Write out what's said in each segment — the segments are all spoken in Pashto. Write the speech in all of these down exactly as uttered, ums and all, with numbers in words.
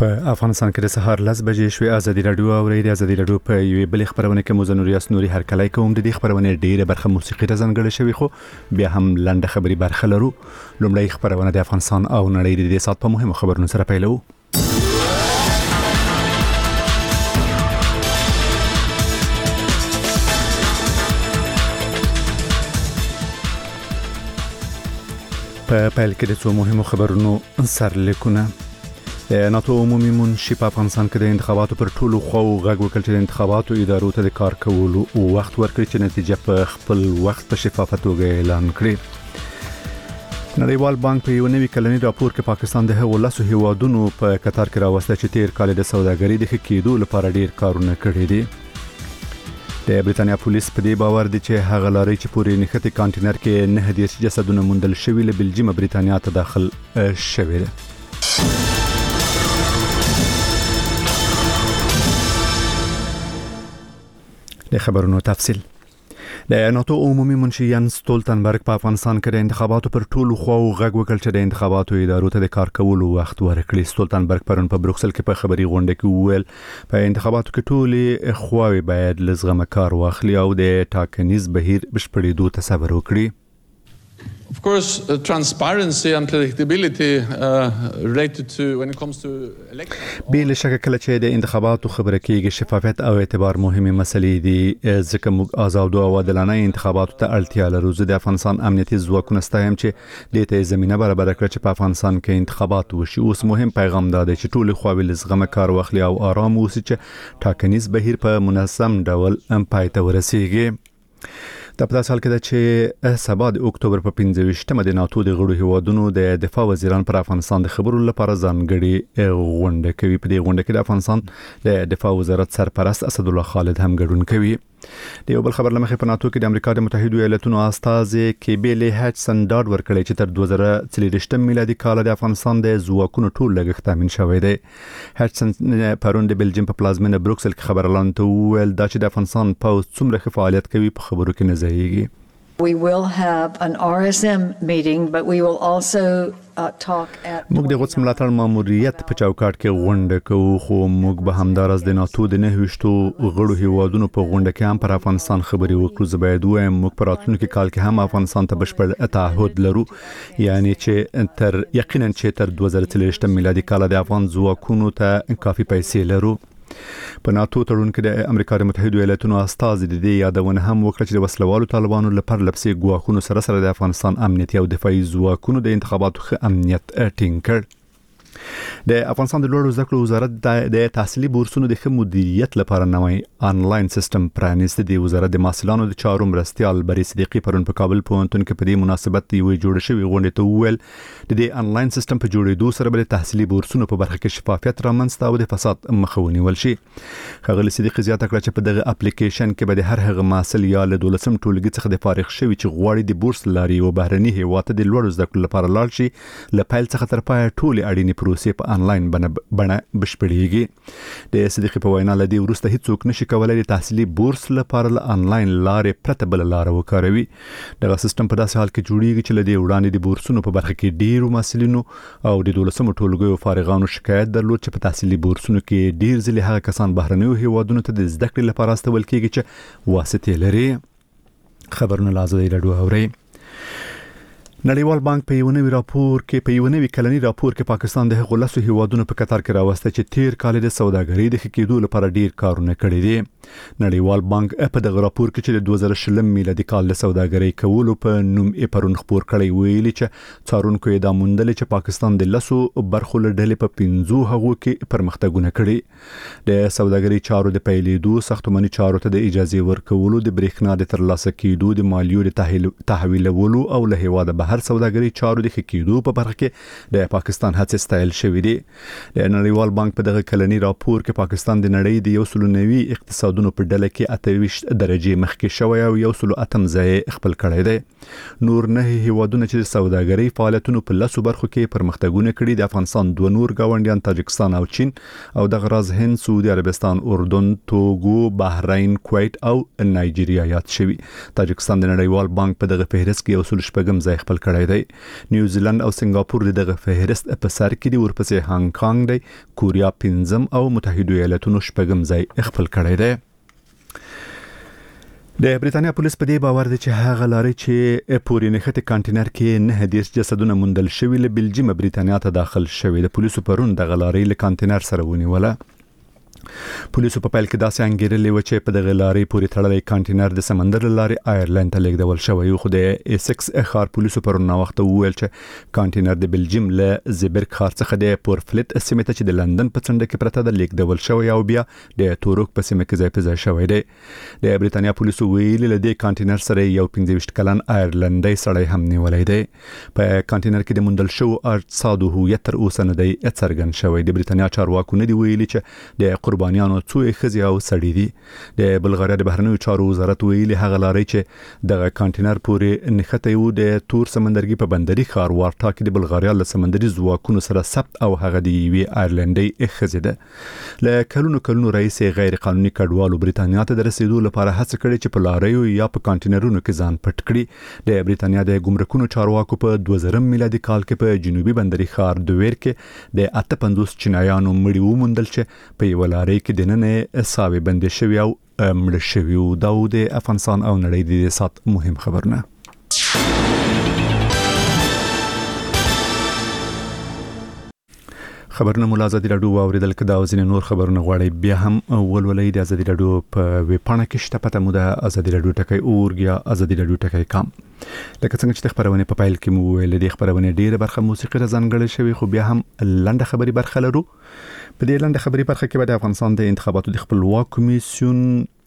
په افغانستان کې د سهار لس بجې شوې. ازادي راډیو او ریډیو ازادي راډیو په یوې بلې خبرونه کې مزنور یاس نوري هرکلی کوم. د دې خبرونه ډیره برخه موسیقي ته ځانګړې شوی، خو بیا هم لنډه خبري برخه لرو. لومړی خبرونه د افغانستان او نړۍ د دې سات په مهمو خبرونو سره پیلو. په پیل کې د څو مهمو خبرونو سرلیکونه. د ناتو عمومي منشي په افغانستان کې د انتخاباتو پر ټولو خواو غږ وکړ چې د انتخاباتو ادارو ته د کار کولو او وخت ورکړي چې نتیجه په خپل وخت په شفافه توګه اعلان کړي. نړیوال بانک په یو نوي کلني راپور کې پاکستان د هغو لسو هیوادونو په قطار کې راوسته چې تیر کال د سوداګرۍ د ښه کېدو لپاره ډیر کارونه کړي دي. د بریتانیا پولیس په دې باور دي چې هغه لارې چې پورې نښتې کانټینر کې نه دېرش جسدونه موندل شوي له بلجیم بریتانیا ته داخل شوي دي. د خبرونو تفصیل. د ناتو عمومي منشي یانس ستولتنبرګ په افغانستان کې د انتخاباتو پر ټولو خواو غږ وکړ چې د انتخاباتو ادارو ته د کار کولو وخت ورکړي. ستولتنبرګ پرون په بروکسل کې په خبري غونډه کې وویل په انتخاباتو کې ټولې خواوې باید لزغمه کار واخلي او د ټاکنیز بهیر بشپړېدو ته صبر وکړي. Of course, uh, transparency and predictability uh, related to when it comes to elections. بیل شک کله چې د انتخاباتو خبره کېږي شفافیت او اعتبار مهمه مسلې دي، ځکه موږ آزاد او عادلانه انتخاباتو ته اړتیا لرو. زه د افغانستان امنیتي ځواکونو ستایم چې دې ته زمينه برابر کړي چې په افغانستان کې انتخابات وشي. اوس مهم پیغام دا دی چې ټول خواوې لزغمه کار واخلي او آرام اوسي چې ټاکنیز بهیر په منظم ډول پای ته ورسیږي. د په سال کې د چې سبا د اکتوبر په پنځه ویشتمه د ناتو د غړو هیوادونو د دفاع وزیران پر افغانستان د خبرو لپاره ځانګړي غونډه کوي. په دې غونډه کې د افغانستان د دفاع وزارت سرپرست اسد الله خالد هم ګډون کوي. د یو بل خبر لمخې په ناتو کې د امریکا د متحده ایالاتونو استازي کېبل هچسن ډاډ ورکړی چې تر دوه زره څلور میلادي کال د افغانستان د ځواکونو ټول لګښت تامین شوی دی. هچسن پرون د بلجیم په پلازمینه بروکسل کې خبرلان ته وویل دا چې د افغانستان پوز څومره ښه فعالیت کوي په خبرو کې نه ځایږي. We will have an R S M meeting, but we will also uh, talk at موږ د غوڅ ملاتړ ماموریت په چوکاټ کې غونډه کوو، خو موږ به همدارس د ناتو د نه ویشتو غړو هیوادونو په غونډه کې هم پر افغانستان خبري وکړو. زه باید وایم موږ په راتلونکي کال کې هم افغانستان ته بشپړ تعهد لرو، یعنی چې تر یقینا چې تر دوه زره څلور میلادي کال د افغان ځواکونو ته کافي پیسې لرو. په ناتو تړون کې د امریکا د متحده ایالاتونو استازي د دې یادونه هم وکړه چې د وسلوالو طالبانو لپاره لپسې ګواښونو سره سره د افغانستان امنیتي او دفاعي ځواکونو د انتخاباتو ښه امنیت ټینګ کړ. د افغانستان د لوړو زده کړو وزارت د تحصیلي بورسونو د ښه مدیریت لپاره نوی آنلاین سیستم پرانیست. د وزارت د محصلانو د چارو مرستیال بری صدیقي پرون په کابل پوهنتون کې په دې مناسبت یو جوړ شوی غونډه ته وویل د دې آنلاین سیستم په جوړېدو سره به د تحصیلي بورسونو په برخه کې شفافیت رامنځته او د فساد مخه ونیول شي. ښاغلي صدیقي زیاته کړه چې په دغه اپلیکیشن کې به د هر هغه محصل یا له دولسم ټولګي څخه د فارغ شوی چې غواړي د بورس لاري او بهرني هیواد ته د لوړو زده کړو لپاره لاړ شي له پیل څخه تر پای ټول اړینې پروسې په آنلاین بڼه بشپړېږي. د صدیقي په وینا لدی ورسته هیڅوک نشي کولای د تحصیلي بورس لپاره له آنلاین لارې پرته بل لار وکاروي. دغه سیستم په داسې حال کې جوړیږي چې لدی وړاندې د بورسونو په برخه کې ډیرو محصلینو او د دولسمو ټولګیو فارغانو شکایت درلود چې په تحصیلي بورسونو کې ډیر ځله هغه کسان بهرنیو هیوادونو ته د زده کړې لپاره استول کیږي چې واسطې لري. خبرونه لازم راډیو اوري. نړیوال بانک په یو نوي راپور کې په یو نوي کلني راپور کې پاکستان د هغو لسو هیوادونو په قطار کې راوسته چې تیر کال د سوداګرۍ د ښه کېدو لپاره ډیر کارونه کړي دي. نړیوال بانک په دغه راپور کې چې د دوه زره شلم میلادي کال د سوداګرۍ کولو په نوم یې پرون خپور کړی ویلي چې څارونکو یې دا موندل چې پاکستان د لسو برخو له ډلې په پنځو هغو کې پرمختګونه کړي. د سوداګرۍ چارو د پیلېدو، ساختماني چارو ته د اجازه ورکولو، د برېښنا د ترلاسه کېدو، د مالیو د تحویلولو او له هیواده بهر سوداګرۍ چارو د ښه کېدو په برخه کې د پاکستان هڅې ستایل شوې دي. د نړیوال بانک په دغه کلني راپور کې پاکستان د نړۍ د یو سلو نوي اقتصادونو په ډله کې اته ویشت درجې مخکې شوی او یو سلو اتم ځای خپل کړی دی. نور نه هیوادونه چې د سوداګرۍ فعالیتونو په لسو برخو کې پرمختګونه کړي د افغانستان دوه نور ګاونډیان تاجکستان او چین او دغه راز هند، سعودي عربستان، اردن، توګو، بحرین، کویت او نایجیریا یاد شوي. تاجکستان د نړیوال بانک په دغه فهرست کې یو سلو شپږم ځای خپل کړی دی. نیوزیلند او سنگاپور دغه فهرست په سر کې دي، ورپسې هانګ کانګ دی، کوریا پنځم او متحده ایالاتونو شپږم ځای خپل کړی دی. د بریتانیا پولیس په دې باور دي چې هغه لارې چې پورې نښتې کانټینر کې نه دیرش جسدونه موندل شوي له بلجیم بریتانیا ته داخل شوي. د پولیسو پرون دغه لارې له کانټینر سره ونیوله. پولیسو په پیل کې داسې انګیرلې و چې په دغه لارې پورې تړلې کانټینر د سمندر لارې آیرلند ته لیږدول شوی، خو د ایسکس ښار پولیسو پرون وخت وویل چې کانټینر د بلجیم له زیبرګ ښار څخه د پورفلیت سیمې ته چې د لندن په څنډه کې پرته ده لیږدول شوی او بیا د توروک په سیمه کې ځای په ځای شوی دی. د بریتانیا پولیسو ویلي له دې کانټینر سره یو پنځه ویشت کلن آیرلندی سړی هم نیولای دی. په کانټینر کې د موندل شو اجسادو هویت تر اوسه نه دی څرګند شوی. د بریتانیا چارواکو نه دی ویلي چې د قربانیانو څو ښځې او سړي دي. د بلغاریا د بهرنیو چارو وزارت ویلي هغه لارې چې د کانټینر پورې نښتې و د تور سمندرګي په بندري ښار وارټا کې د بلغاریا له سمندري ځواکونو سره ثبت او هغه د یوې آیرلندي ښځې ده. له کلونو کلونو رئیس غیر قانوني کډوالو بریتانیا ته د رسیدو لپاره هڅه کړې چې په لاریو یا په کانټینرونو کې ځان پټ کړي. د بریتانیا د ګمرکونو چارواکو په دوه زره میلادي کال کې په جنوبي بندري ښار دویر کې د اته پنځوس چینایانو مړي وموندل چې په یو لارې کې دننه ساوي بندي شوی او مړ شوی. دا د افغانستان او نړۍ د سات مهم خبرونه. خبرونه مولا ازادي راډیو اوریدل کدا او ځینې نور خبرونه غواړي بیا هم ولولې د ازادي راډیو په ویب پاڼه کې شته. پته مو د ازادي راډیو ټکی اورګیا ازادي راډیو ټکی کام. لکه څنګه چې خبرونه په پایل کې مو ویل د خبرونه ډیره برخه موسیقي راځنګړل شوی، خو بیا هم لنډه خبري برخه لرو. په دې لنډه خبري برخه کې د افغانستان د انتخاباتو د خپلواک کمیسیون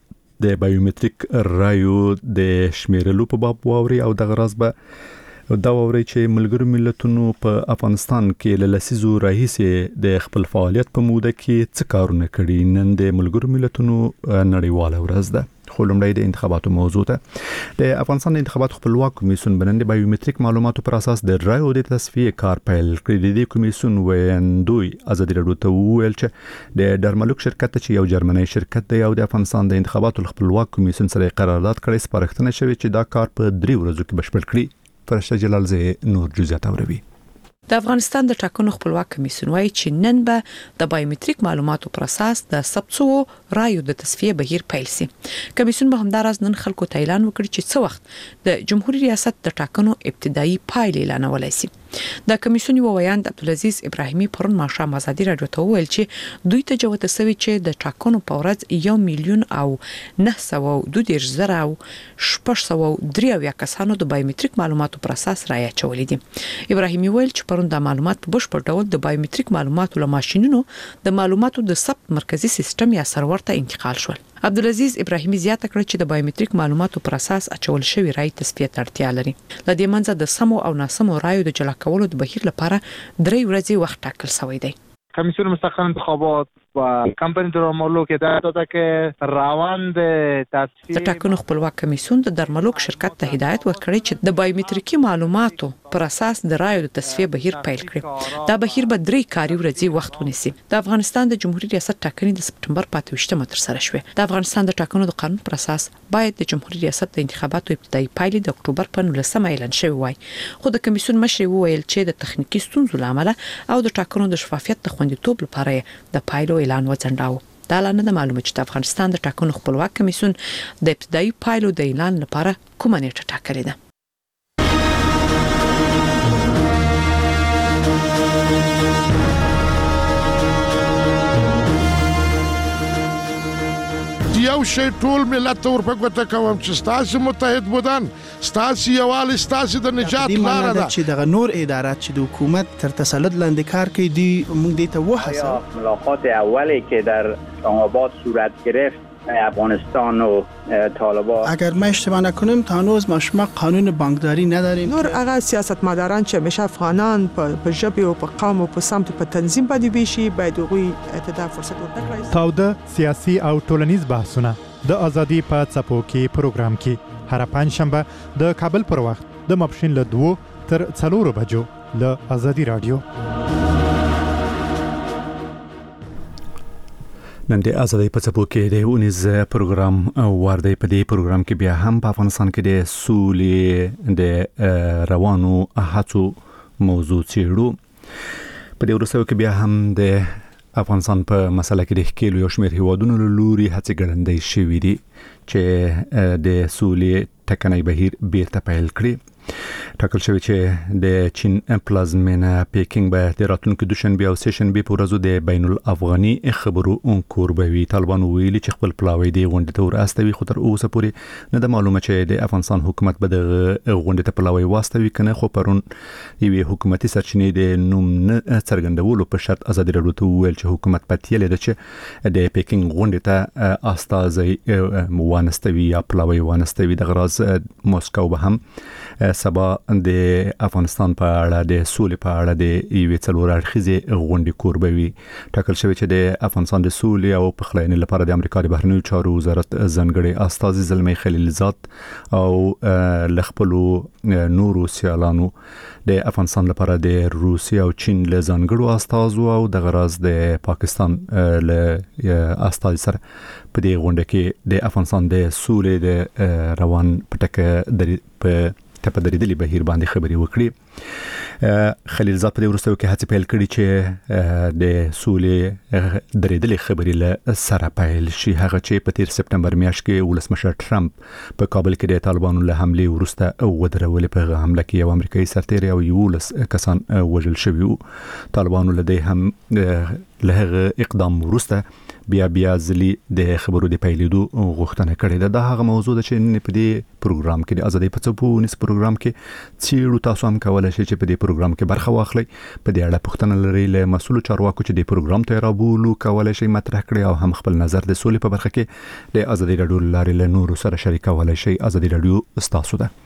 د بایومټریک رایو د شمیرلو په باب واوري او د غراز به دا ووري چې ملګرو ملتونو په افغانستان کې له لسیزو راهیسې د خپل فعالیت په موده کې څه کارونه کړي. نن د ملګرو ملتونو نړیواله ورځ ده. خو لومړی د انتخاباتو موضوع ته. د افغانستان د انتخاباتو خپلواک کمیسیون بنن د بایومټریک معلوماتو پر اساس د رایو د تصفیه کار پیل کړی. د دې کمیسیون ویندوی ازادي راډیو ته ویل چې د ډرملوک شرکت چې یو جرمني شرکت دی او د افغانستان د انتخاباتو خپلواک کمیسیون سره قرارداد کړی، سپارښتنه شوې چې دا کار په درې ورځو کې بشپړ کړي. فرشته جلال زه نور جزئیات اوروي. د افغانستان د ټاکنو خپلواک کمیسیون وايي چې نن به د بایومټریک معلوماتو پر اساس د ثبتو رایو د تصفیه بهیر پیل شي. کمیسیون به همدارس نن خلکو ته اعلان وکړي چې څه وخت د جمهوریت ریاست د ټاکنو ابتدایي پایل اعلانولای شي. د کمیسیون یو ویاند عبدالعزیز ابراهیمي پرون ماښام ازادي راډیو ته وویل چې دوی ته جوته سوي چې د ټاکنو په ورځ یو میلیون او نه سوه دوه دیرش زره او شپږ سوه درې اویا کسانو د بایومټریک معلوماتو پر اساس رایه چولې دي. ابراهیمي ویل چې پرون د معلومات په بشپړ ډول د بایومټریک معلوماتو له ماشينونو د معلوماتو د ثبت مرکزی سیستم یا سرور ته انتقال شول. عبدالعزیز ابراهیمي زیاته کړه چې د بایومټریک معلوماتو پر اساس اچول شوی رای تصفیه ته اړتیا لري. لدې منځ د سمو او ناسمو رایو د جلا کولو د بهیر لپاره درې ورځې وخت ټاکل شوی دی. کمیسیون مستقل انتخابات و کمپانی درملوک هدایت داده که روند تصفیه د ټاکنو خپلواک کمیسیون د درملوک شرکت ته هدایت ورکړی چې د بایومټریکي معلوماتو پر اساس د رایو د تصفیه بهیر پیل کړي. دا بهیر به درې کاري ورځې وخت ونیسي. د افغانستان د جمهوریت ریاست ټاکنې د سپټمبر په اته ویشتمه تر سره شوې. د افغانستان د ټاکنو د قانون پر اساس باید د جمهوریت ریاست د انتخاباتو ابتدایي پایلې د اکتوبر په نولسمه اعلان شوی وای. خو د کمیسیون مشر وویل چې د تخنیکی ستونزو لامل او د ټاکنو د شفافیت د خوندیتوب لپاره د پایلو اعلان وځنډاوه. دا لا نه معلومه چې د افغانستان د ټاکنو خپلواک کمیسیون د ابتدایي پایلو د اعلان لپاره کومه نیټه ټاکلې ده. یو شی ټول ملت ته ورپګوته کوم چې ستاسو متحد بودن ستاسو یوال ستاسو د نجات لاره ده چې دغه نور ادارات چې د حکومت تر تسلط لاندې کار کوي دی موږ دې ته وهڅو. ملاقات اولی که در آباد صورت گرفت افغانستان و طالبان، اگر ما اشتباه نکنیم تا هنوز ما شما قانون بانکداری نداریم. نور هغه سیاستمداران چې همیشه افغانان په ژبه او په قوم او په سمت په تنظیم باندې بيشي باید هغوی ته فرصت ورکړي. تاوده سیاسي او ټولنیز بحثونه د ازادي په څپو کې پروګرام کې هر پنځشنبه د کابل پر وخت د ماپښین له دوه تر څلورو بجو له ازادي رادیو. نن د ازادۍ په څپو کې د اونیز پروګرام واردی په دې پروګرام کې بیا هم په افغانستان کې د سولې د روانو هڅو موضوع چیرو په دې ورسره کې بیا هم د افغانستان په مسله کې د ښکیلو یو شمېر هیوادونو له لوري هڅې ګړندۍ شوې دي چې د سولې ټکنۍ بهیر بیرته پیل کړي. ټاکل شوی چې د چین پلازمینه پیکینګ به د راتلونکو دوشنبه او سهشنبه په ورځو د بین الافغاني خبرو انکور به وي. طالبان ویلي چې خپل پلاوی دی غونډه تور استوي خو تر اوسه پورې نه د معلومه چې د افغانستان حکومت به د غونډه ته پلاوی واستوي کنه، خو پرون یوه حکومتي سرچینې د نوم نه څرګندولو په شرط ازادي راډیو ته ویل چې حکومت پاتې لري چې د پیکینګ غونډه ته استازي موانستوي یا پلاوی وانستوي. د غراز موسکو به هم سبا د افغانستان په اړه د سولې په اړه د یوې څلور اړخیزې غونډې کوربوي. ټاکل شوی چې د افغانستان د سولې او پخلاینې لپاره د امریکا د بهرنیو چارو وزارت ځانګړي استازي زلمی خلیلزاد او لخپلو نورو سیالانو د افغانستان لپاره د روسیې او چین له ځانګړو استازو او د غراز د پاکستان له استازي سره په دې غونډه کې د افغانستان د سولې د روان پټکه د په په درېدلې بهیر باندې خبرې وکړي. خلیلزاد په دې ورسته کې هڅه پیل کړې چې د سولې درېدلې خبرې له سره پیل شي. هغه چې په تیر سپتمبر میاشت کې ولسمشر ټرمپ په کابل کې د طالبانو له حمله ورسته ودرولې په حمله کې یو امریکایي سرتیری او یو لس کسان وژل شوي وو. طالبانو له دې هم له هغه اقدام ورسته بیا بیا ځلې د خبرو د پیلېدو غوښتنه کړې ده. دا هغه موضوع ده چې په دې پروګرام کې د ازادۍ په څپو نس پروګرام کې چیرې تاسو هم کولای شئ چې په دې پروګرام کې برخه واخلئ. په دې اړه پوښتنه لرئ له مسؤل چارواکو چې د پروګرام ته رابولو کولای شئ مطرح کړئ او هم خپل نظر د سولې په برخه کې د ازادۍ راډیو لارې له نورو سره شریکولای شئ. ازادۍ راډیو ستاسو ده.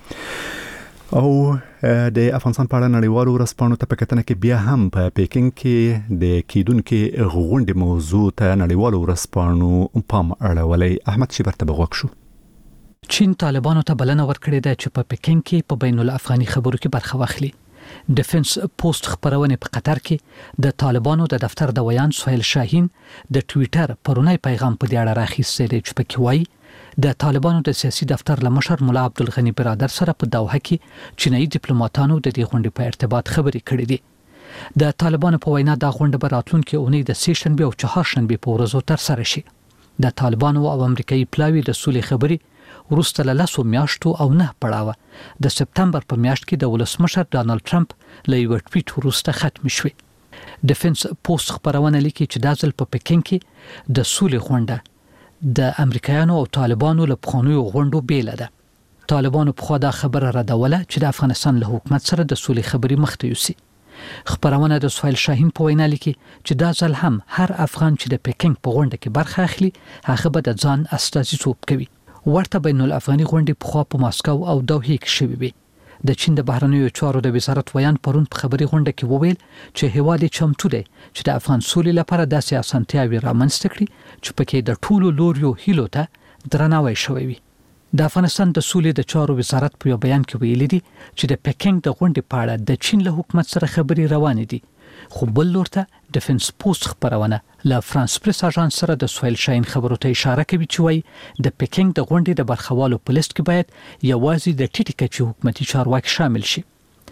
او د افغانستان په اړه نړیوالو ورځپاڼو ته په کتنه کې بیا هم په پیکینګ کې د کیدونکو غونډې موضوع ته نړیوالو ورځپاڼو پام اړولې. احمد شیبر ته بغوښ شو. چین طالبانو ته بلنه ورکړې ده چې په پیکینګ کې په بین الافغاني خبرو کې برخه واخلي. ډیفنس پوسټ خبرونه په قطر کې د طالبانو د دفتر د ویان سهیل شاهین د ټوئیټر پرونی پیغام په دې اړه راخیستل چې پکې وایي د طالبانو د سیاسي دفتر لمشر مولا عبدالغنی برادر سره په دوحه کې چینایي ډیپلوماټانو د دې غونډې په ارتباط خبرې کړې دي. د طالبانو په وینا دا غونډه به راتلونکي اونۍ د سهشنبه او چهارشنبه په ورځو تر سره شي. د طالبانو او امریکایي پلاوی د سولې خبرې وروسته له لسو میاشتو او نه پړاوه د سپتمبر په میاشت کې د ولسمشر ډانلډ ټرمپ له یو ټویټ وروسته ختم شوه. ډیفنس پوسټ خبرونه لیکي چې د ځل په پکینګ کې د سولې غونډه د امریکایانو او طالبانو له پخوانیو غونډو بیل ده. طالبانو په خوا دا خبره ردوله چې د افغانستان له حکومت سره د سولې خبرې مخته یوسي. خبرونه د سهیل شاهین په وینا لیکي چې دا ځل هم هر افغان چې د پیکینګ په غونډه کې برخه اخلي هغه به د ځان استازیتوب کوي. ورته بین الافغاني غونډې په خوا په ماسکو او دوحه کې شوې وي. د چین د بهرنیو چارو د وزارت ویان پرون په خبري غونډه کې وویل چې هیواد چمتو دی چې د افغان سولې لپاره داسې اسانتیاوي رامنځته کړي چې پکې د ټولو لوریو هیلو ته درناوی شوی وي. د افغانستان د سولې د چارو وزارت په بیان کې ویلي دي چې د پیکینګ د غونډې په اړه د چین له حکومت سره خبري روانې دي. خو بل لور ته ډیفنس پوسټ خبرونه له فرانس پریس اژانس سره د سهیل شاهین خبرو ته اشاره کوي چې وایي د پیکینګ د غونډې د برخوالو په لیست کې باید یوازې د ټیټی کچې حکومتي چارواکي شامل شي.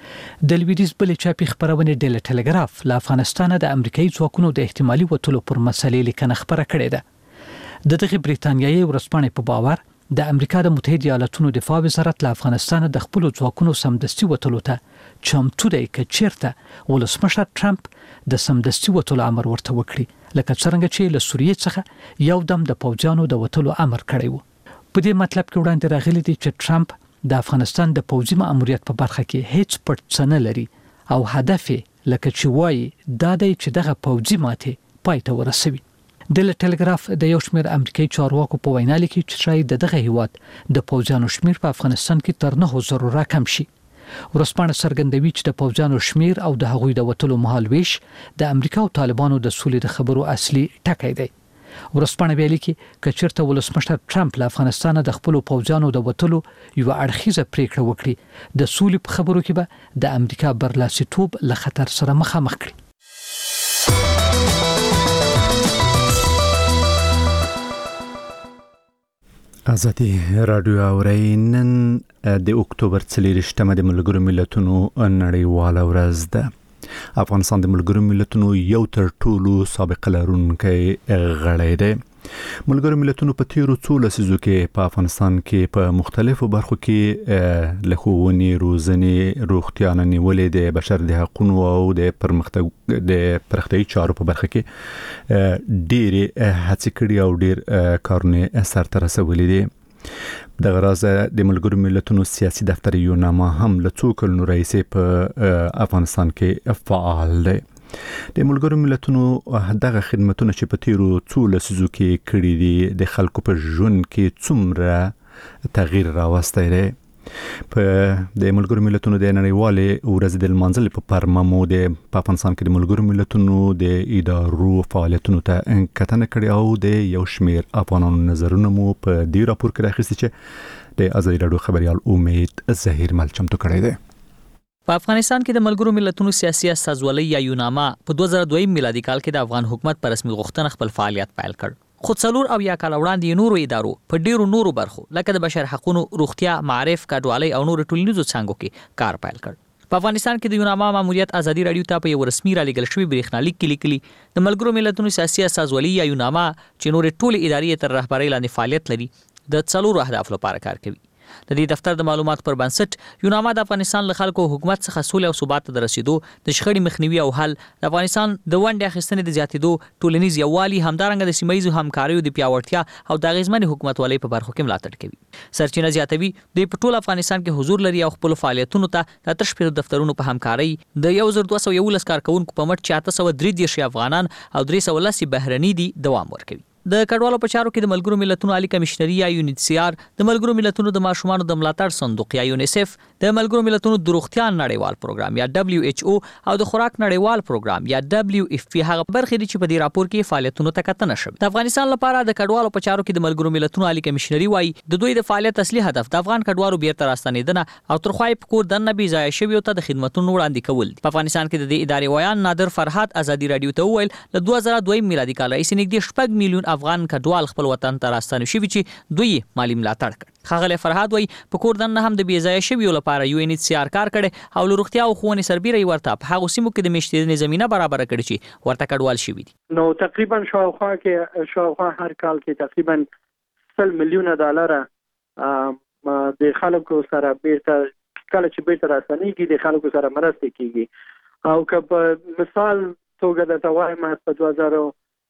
د لویدیز بلې چاپی خبرونه ډیلی ټلګراف له افغانستان د امریکایي ځواکونو د احتمالي وټلو پر مسلې لیکنه خبره کړې ده. د دغه بریتانیایي ورځپاڼې په باور د امریکا د متحده ایالاتونو دفاع وزارت له افغانستان د خپل ځواکونو سمدستي وټلو ته چمتو دی چې چیرته ولسمشر ټرمپ د سمدستي وټلو امر ورته وکړي لکه څنګه چې له سوریې څخه یو دم د پوځیانو د وټلو امر کړی وو. په دې مطلب کې وړاندې راغلي دي چې ټرمپ د افغانستان د پوځي مأموریت په برخه کې هیڅ پټ څه نه لري او هدف لکه چې وایي دا دی چې دغه پوځي ماته پای ته ورسوي. د ټلګراف د یو شمېر امریکایي چارواکو په وینا لیکي چې شاید دغه هیواد د پوځیانو شمیر په افغانستان کې تر نه زره راکم شي. ورسپانه څرګندوي چې د پوځیانو شمیر او د هغوی د وټلو مهال ویش د امریکا او طالبانو د سولې د خبرو اصلي ټکی دی. ورسپانه ویلي کې کچرته ولسمشر ټرمپ له افغانستان د خپل پوځیانو د وټلو یو اړخیزه پریکړه وکړي د سولې په خبرو کې به د امریکا برلاسیتوب له خطر سره مخامخ کړي. ازادي رادیو اوري نن د اکتوبر څلورشتمه د ملګرو ملتونو نړیواله ورځ ده. افغانستان د ملګرو ملتونو یو تر ټولو سابقه لرونکی غړی دی. ملګرو ملتونو په تیرو څو لسیزو کې په افغانستان کې په مختلفو برخو کې له ښوونې، روزنې، روغتیا نه نیولې د بشر د حقوقو او د پرمختګ د پرمختګي چارو په برخه کې ډېرې هڅې کړې او ډېر کارونه سرته رسولي دي. د غراز د ملګرو ملتونو سیاسي دفتر یوناما هم له څو کلونو راهیسې په افغانستان کې فعال دی. د ملګرو ملتونو دغه خدمتونه چې په تیرو څو لسیزو کې کړي دي د خلکو په ژوند کې څومره تغییر راوستی دی. په د ملګرو ملتونو د نړیوالې ورځې د لمانځلو په پرمه مو د افغانستان کې د ملګرو ملتونو د ادارو فعالیتونو ته کتنه کړې او د یو شمیر افغانانو نظرونه مو په دې راپور کې راخیستي چې د ازادي راډیو خبريال امید ظهیر مل چمتو کړی دی. په افغانستان کې د ملګرو ملتونو سیاسي استازولۍ یا یوناما په دوه زره دوه میلادي کال کې د افغان حکومت پر رسمي غوښتنه خپل فعالیت پیل کړ. خو څلور او یا کال وړاندې نورو ادارو په ډیرو نورو برخو لکه د بشر حقوقو، روغتیا، معارف، کډوالۍ او نورو ټولنیزو څانګو کې کار پیل کړ. په افغانستان کې د یوناما ماموریت ازادي راډیو ته په یو رسمي را لېږل شوی بریښنالیک کې لیکلي د ملګرو ملتونو سیاسي استازولۍ یا یوناما چې نور ټول ادارې تر رهبرۍ لاندې فعالیت لري د څلورو اهداف لپاره کار کوي. د دې دفتر د معلوماتو پر بنسټ یوناما د افغانستان له خلکو حکومت څخه سولې او ثبات ته رسیدو، د شخړې مخنیوي او حل، د افغانستان د ونډې اخیستنې د زیاتېدو، ټولنیز یووالي، همدارنګه د سیمایي همکاریو د پیاوړتیا او د اغیزمن حکومتولۍ په برخو کې ملاتړ کوي. سرچینه زیاتوي د په ټول افغانستان کې حضور لري او خپل فعالیتونو ته د اتش په دفترونو په همکاري د یو زر دوه سوه یولس کارکونکو په مټ چې اته سوه درې دېرش افغانان او درې سوه لس بهرني دي دوام ورکوي. د کډوالو په چارو کې د ملګرو ملتونو عالی کمشنري یا یونیسیار، د ملګرو ملتونو د ماشومانو د ملاتړ صندوق یا یونیسف، د ملګرو ملتونو د روغتیا نړیوال پروګرام یا دبليو ایچ او او د خوراک نړیوال پروګرام یا دبليو اف پی هغه برخې دي چې په دې راپور کې فعالیتونو ته کتنه شوه. د افغانستان لپاره د کډوالو په چارو کې د ملګرو ملتونو عالی کمشنري وايي د دوی د فعالیت اصلي هدف د افغان کډوالو بیرته راستنیدنه او ترخوای په کور دنه بي ځای شوی ته د خدماتو وړاندې کول. په افغانستان کې د دې ادارې ویان نادر فرهاد ازادي راډیو ته وویل له دوه زره دوه میلادي کال راهیسې نږدې شپږ میلیون افغان کډوال خپل وطن ته راستنه شوي چې دوی مالی ملاتړ کړ. ښاغلی فرهاد وایي په کور دننه هم د بې ځایه شویو لپاره یو ان ایچ سی آر کار کړی او له روغتیا او ښوونې سربیره یې ورته په هغو سیمو کې د میشتېدنې زمینه برابره کړې چې ورته کډوال شوي دي. نو تقریبا شاوخوا کې شاوخوا هر کال کې تقریبا سل میلیونه ډالره د خلکو سره بیرته کله چې بیرته راستنېږي د خلکو سره مرسته کیږي. او که په مثال توګه درته وایم په دوه زره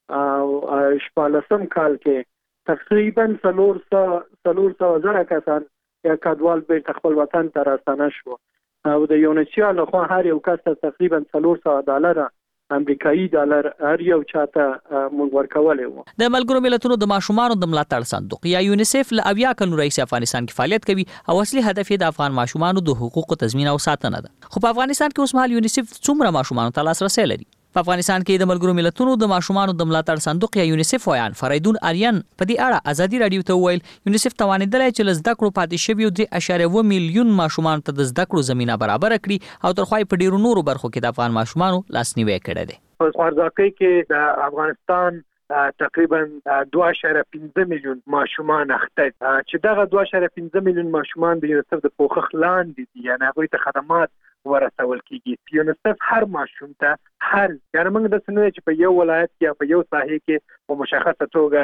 او شپاړسم کال کې تقریبا څلور سوه څلور سوه زره کسان یا کډوال بیرته خپل وطن ته راستانه شو او د یونیسیار لخوا هر یو کس ته تقریبا څلور سوه ډالره امریکایي ډالر هر یو چاته مونږ ورکولې وو. د ملګرو ملتونو د ماشومانو د ملاتړ صندوق یا یونیسف له اویا کلونو راهیسې افغانستان کې فعالیت کوي او اصلي هدف یې د افغان ماشومانو د حقوقو تضمین او ساتنه ده. خو په افغانستان کې اوس مهال یونیسف څومره ماشومانو ته لاسرسی لري؟ په افغانستان کې د ملګرو ملتونو د ماشومانو د ملاتړ صندوق یا یونیسف ویان فریدون آریان په دې اړه ازادي راډیو ته وویل یونیسف توانیدلی چې له زده کړو پاتې شویو درې اعشاریه اووه میلیون ماشومانو ته د زده کړو زمینه برابره کړي او تر خوا په ډیرو نورو برخو کې د افغان ماشومانو لاسنیوی کړی دی. په خوارځواکۍ کې د افغانستان تقریبا دوه اعشاریه پنځه میلیون ماشومان اخته چې دغه دوه اعشاریه پنځه میلیون ماشومان د یونیسف د پوښښ لاندې دي، یعنې هغوی ته خدمات ورسول کیږي. یونیسف هر ماشوم ته هر یعنې موږ داسې نه دی چې په یو ولایت کې یا په یو ساحې کې په مشخصه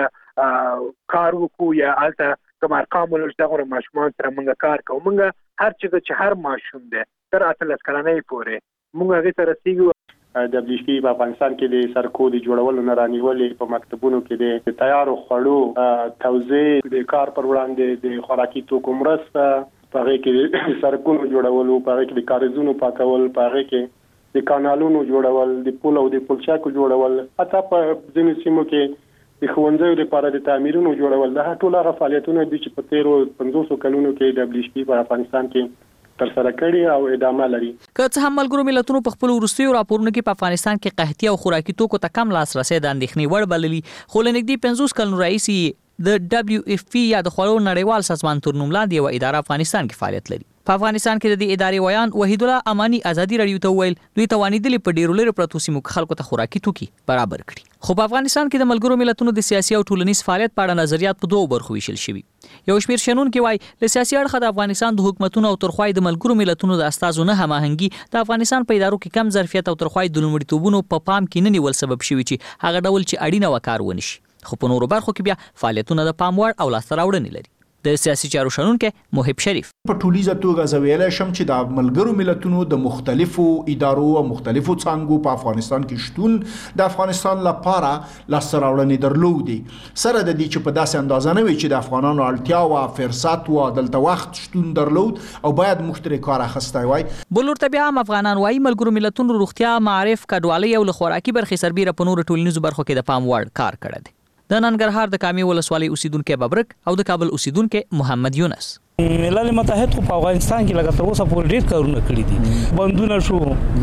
توګه کار وکړو یا هلته کوم ارقام ولرو چې دغه ماشومان سره موږ کار کوو. موږ هر څه چې هر ماشوم دی تر اتلس کلنۍ پورې موږ هغې ته رسیږو. د بلیشپی په افغانستان کې د سرکو د جوړولو نه رانیولې په مکتبونو کې د تیارو خوړو توزیع د کار پر وړاندې د خوراکي توکو مرسته په هغې کې د سرکونو جوړولو، په هغې کې د کاریزونو پاکول، په هغې کې د کانالونو جوړول، د پل او د پلچاکو جوړول، حتی په ځینو سیمو کې د ښوونځیو لپاره د تعمیرونو جوړول. دا ټول هغه فعالیتونه دي چې په تیرو پنځوسو کلونو کې د بلیشپی په افغانستان کې تر سره کړي او ادامه لري. که څه هم ملګرو ملتونو په خپل وروستیو راپورونو کې په افغانستان کې قحطي او خوراکي توکو ته کم لاسرسی د اندېښنې وړ بللي، خو له نږدې پنځوس کلونو راهیسې د دبليو اف پی یا د خوړو نړیوال سازمان تر نوم لاندې یوه اداره افغانستان کې فعالیت لري. په افغانستان کې د دې ادارې ویان وحید الله امانی ازادي رادیو ته ویل دوی توانیدلې په ډیرو لري پروتو سیمو خلکو ته خوراکي توکي برابر کړي. خو په افغانستان کې د ملګرو ملتونو د سیاسي او ټولنیز فعالیت په اړه نظریات په دوه برخو ویشل شوي. یو شمېر شنونکي وایي له سیاسي اړخه د افغانستان د حکومتونو او ترخوای د ملګرو ملتونو د استازو نه هماهنګي د افغانستان په ادارو کې کم ظرفیت او ترخوای د لومړیتوبونو په پام کې نه نیول سبب شوي چې هغه ډول چې اړینه وکړ ونشي. خو په نورو برخو کې بیا فعالیتونه د پام وړ او لاسته راوړنې لري. د سیاسي چارو شنونکي محب شریف په ټولیزه توګه زه ویلی شم چې د ملګرو ملتونو د مختلفو ادارو او مختلفو څانګو په افغانستان کې شتون د افغانستان لپاره لاسته راوړنې درلودې، سره د دې چې په داسې اندازه نه وي چې د افغانانو اړتیا او فرصت او دلته وخت شتون درلود او باید موږ ترې کار اخیستی وای. بل ورته بیا هم افغانان وایي ملګرو ملتونو روغتیا، معارف، کډوالۍ او له خوراکي برخې سربیره په نورو ټولنیزو برخو کې د پام وړ کار کړی دی. د ننګرهار د کامې ولسوالۍ اوسیدونکو ببرک او د کابل اوسیدونکو محمد یونس ملل متحد خو په افغانستان کې لکه تر اوسه پورې ډېر کارونه کړي دي، بندونه شو،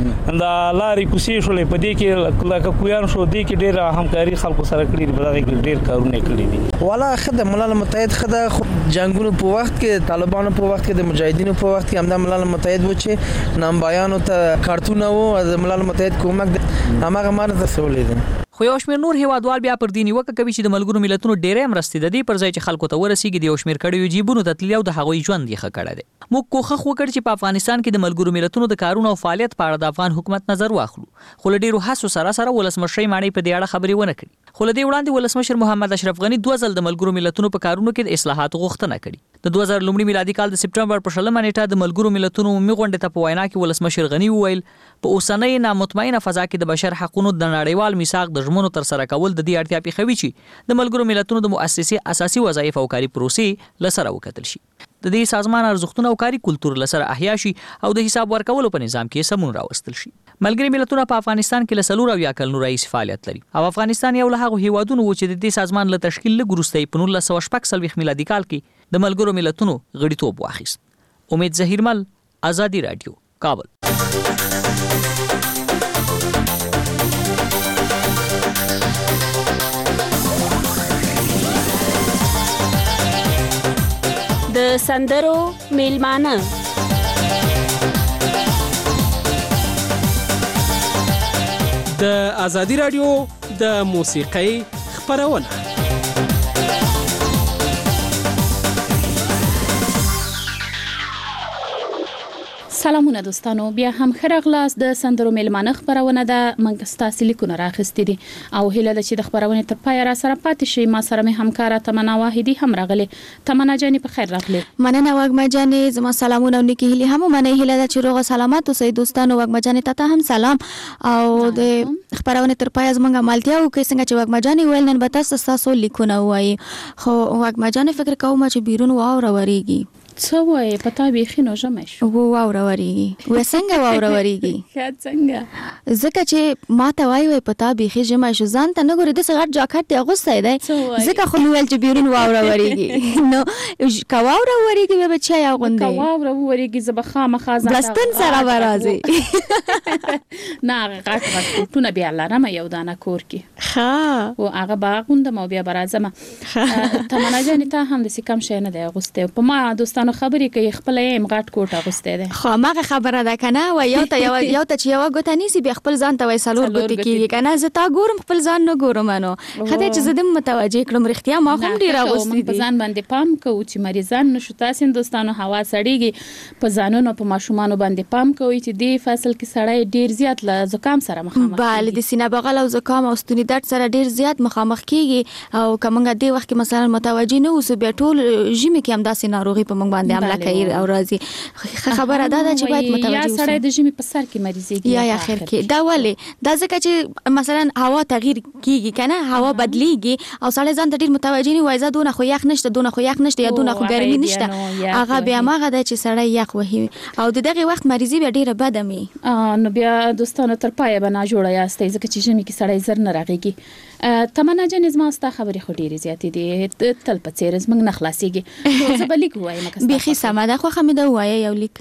د لارې کوڅې شولې، په دې کې لکه کویان شو، دې کې ډېره همکاري خلکو سره کړي دي، په دغه کې ډېر کارونه کړي دي. والا خدای ملل متحد خدای جنگونو په وخت کې، طالبانو په وخت کې، د مجاهدینو په وخت کې هم د ملل متحد و چې نامبایانو ته کارتونه وو د ملل متحد کومک هماغه مارته سولې دي. خو یو شمېر نور هیوادوال بیا پر دې نیوکه کوي چې د ملګرو ملتونو ډېرې مرستې د دې پر ځای چې خلکو ته ورسیږي د یو شمېر کړیو جیبونو ته تللي او د هغوی ژوند یې ښه کړی دی. موږ کوښښ وکړ چې په افغانستان کې د ملګرو ملتونو د کارونو او فعالیت په اړه د افغان حکومت نظر واخلو، خو له ډېرو هڅو سره سره ولسمشرۍ ماڼۍ په دې اړه خبرې ونه کړي. خو له دې وړاندې ولسمشر محمد اشرف غني دوه ځل د ملګرو ملتونو په کارونو کې د اصلاحاتو غوښتنه کړې. د دوه زره لومړي میلادي کال د سپټمبر په شلمه نیټه د ملګرو ملتونو عمومي غونډې ته په وینا کې ولسمشر غني وویل په اوسنۍ نامطمئنه فضا کې د بشر حقوقو د نړیوال میثاق د ژمنو تر سره کول د دې اړتیا پیښوي چې د ملګرو ملتونو د مؤسسې اساسي وظایف او کاري پروسې لسره وکتل شي، د دې سازمان ارزښتونه او کاري کلتور لسره احیا شي او د حساب ورکولو په نظام کې سمون راوستل شي. ملګري ملتونه په افغانستان کې له څلور اویا کلونو راهیسې فعالیت لري او افغانستان یو له هغو هیوادونو و چې د دې سازمان له تشکیل لږ وروسته په نولس سوه شپږ څلوېښت میلادي کال کې د ملګرو ملتونو غړیتوب واخیست. امید ظهیرمل، ازادي رادیو، کابل. د سندرو میلمانه د ازادي رادیو د موسیقۍ خپرونه. سلامونه دوستانو، بیا هم ښه راغلاست. د سندرو میلمانه خپرونه ده، موږ ستاسو لیکونه راخیستي دي او هیله ده چې د خپرونې تر پایه را سره پاتې شئ. ما سره مې همکاره تمنا واحدي هم راغلې. تمنا جانې په خیر راغلې. مننه وږمه جانې، زما سلامونه او نیکې هیلې هم مننه. هیله ده چې روغ سلامت اوسئ دوستانو. وږمه جانې ته هم سلام او د خپرونې تر پایه زموږ عملتیا وکړئ څنګه چې وږمه جانې ویل نن به تاسو ستاسو لیکونه ووایي. خو وږمه جانې فکر کوم چې بیرون واوره وریږي. څه وایي پتا بیخي نو ژمی شو. واوره وریږي. و څنګه واوره وریږي؟ ښه څنګه؟ ځکه چې ما ته وایي وای پتا بیخي ژمی شو، ځان ته نه ګورې داسې غټ جاکټ دی اغوستی دی، ځکه خو مې ویل چې بیرون واوره وریږي. نو که واوره وریږي بیا به چای اغوندې؟ که واوره وریږي زه به خامخا ځان بلستون سره به راځې. نه هغه غټ غټ کوټونه بیا لرم یو دانه کور کې، ښه، او هغه به اغوندم او بیا به راځم. تمنا جانې ته هم داسې کم شی نه دی اغوستی. په ما دوستانو خبرې کوي خپل یې غټ کوټ اغوستی دی. خو هماغه خبره ده که نه؟ وایي یو ته یو یو ته چې یوه ګوته نیسي بیا خپل ځان ته وایي څلور ګوتې کېږي که نه. زه تا ګورم خپل ځان نه ګورم. نو ښه دی چې زه دې متوجه کړم. رښتیا ما خو هم ډېر اغوستي دي. په ځان باندې پام کوو چې مریضان نشو. تاسې دوستانو هوا سړېږي، په ځانونو په ماشومانو باندې پام کوئ چې دې فصل کې سړی ډېر زیات له زکام سره مخامخ کېږي. بله، د سینه بغل او زکام او ستوني درد سره ډېر زیات مخامخ کېږي. او که موږ دې وخت کې مثلا متوجه نه اوسو بیا ټول ژمي کې هم داسې ناروغي په موږ باندې حمله کوي او راځي. خبره دا ده چې باید متوجه اوسو. یا سړی د ژمي په سر کې مریضېږي یا یا خیر کې. دا ولې؟ دا ځکه چې مثلا هوا تغییر کېږي که نه، هوا بدلیږي او سړی ځان ته ډېر متوجه نه وایي زه دونه خو یخ نشته، دونه خو یخ نشته، یا دونه خو ګرمي نشته. هغه بیا هماغه ده چې سړی یخ وهي او د دغې وخت مریضي بیا ډېره بده مې. نو بیا دوستانو تر پایه به ناجوړه یاستئ ځکه چې ژمي کې سړی زر نه رغېږي. تمنا جانې زما ستا خبرې خو ډېرې زیاتې دي، تل په څېر زموږ نه خلاصېږي. زه به لیک ووایم. بیخي سمه ده، خوښه مې ده ووایه یو لیک.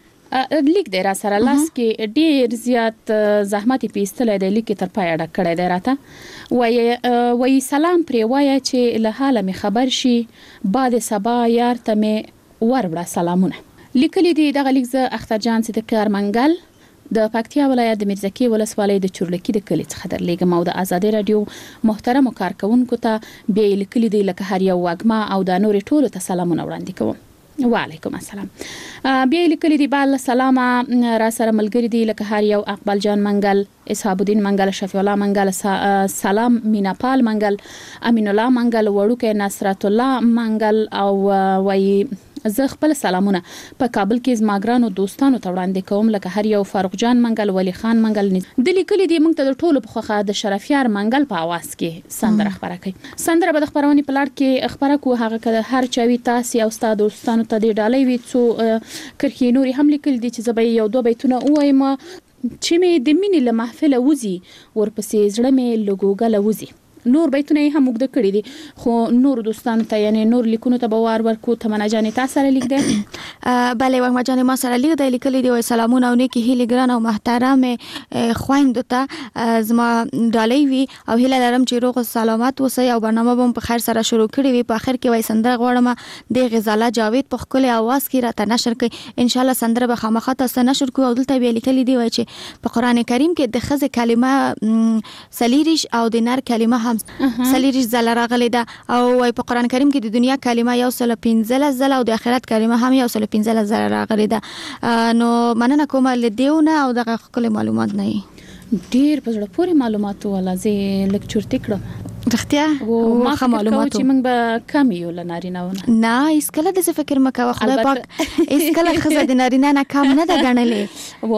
لیک دی را سره لاس کې ډېر زیات زحمت یې پیستلی دی. لیک یې تر پایه ډک کړی دی راته. وایي وایي سلام پرې وایه چې له حاله مې خبر شي، باد سبا یار ته مې وروړه سلامونه. لیکلي دي دغه لیک ز اختر جان صدیقی ارمنګل د پکتیا ولایت د میرزکی ولسوالۍ د چورلکی د کلی څخه درلېږم او د آزادي رادیو محترم کارکونکو ته بیا لیکلي دي لکه هر یو واګما او د نور ټولو ته سلامونه وړاندې کوم. وعلیکم السلام. بیا لیکلي دي بل سلام را سره ملګری دي لکه هر یو اقبال جان منګل، اسحاب الدین منګل، شفیع الله منګل، سلام میناپال منګل، امین الله منګل، وړوکه نصرت الله منګل او وای زه خپل سلامونه په کابل کې زماګرانو دوستانو ته وړاندې کوم لکه هر یو فاروق جان منګل، ولی خان منګل. د لیکلي دي موږ ته د ټولو په خوخه د شرفیار منګل په आवाज کې سندره خبره کوي. سندره به د خبرونې په لړ کې خبره کو هغه کله هر چاوي تاسو او استاد دوستانو ته د ډالۍ وی څو کرخي نوري هم لیکل دي چې زبې یو دوه بیتونه وایم چې مې د مینې له محفل وزي ورپسې زړه مې لګوګل وزي. نور بیتونه هم وګد کړی دي خو نور دوستانو ته یعنی نور لیکونو ته به وار ورکو تمنا جانې تاسو سره لیک دی. بله وګما جانې ما سره لیک دی لیکلي دی سلامونه او نیکی هیله ګران او محترم خويندو ته زما ډالۍ وی او هیله لرم چې روغ سلامت اوسئ او برنامه به په خیر سره شروع کړي وي. په اخر کې وای سندره غواړم د غزاله جاوید په خپل आवाज کې راته نشر کړي ان شاء الله سندره به خامخا تاسو نشر کوو. دلته به لیکلي دی وای چې په قران کریم کې د خزه کلمه سلیریش او د نر کلمه سلیریش زل راغلی ده او په قران کریم کې د دنیا کلمه یو سل پنځه زل او د آخرت کلمه هم یو سل پنځه زل راغلی ده. نو مننه کوم لدیونه او دغه خپل معلومات نه ډیر په زړه پورې معلومات ولا زه لیکچر تکړه رختیا او ما معلومات چې موږ به کم یو لنارینه ونه نه اسکله د فکر مکه خدای پاک اسکله خزه د نارینه نه کم نه ده غنلې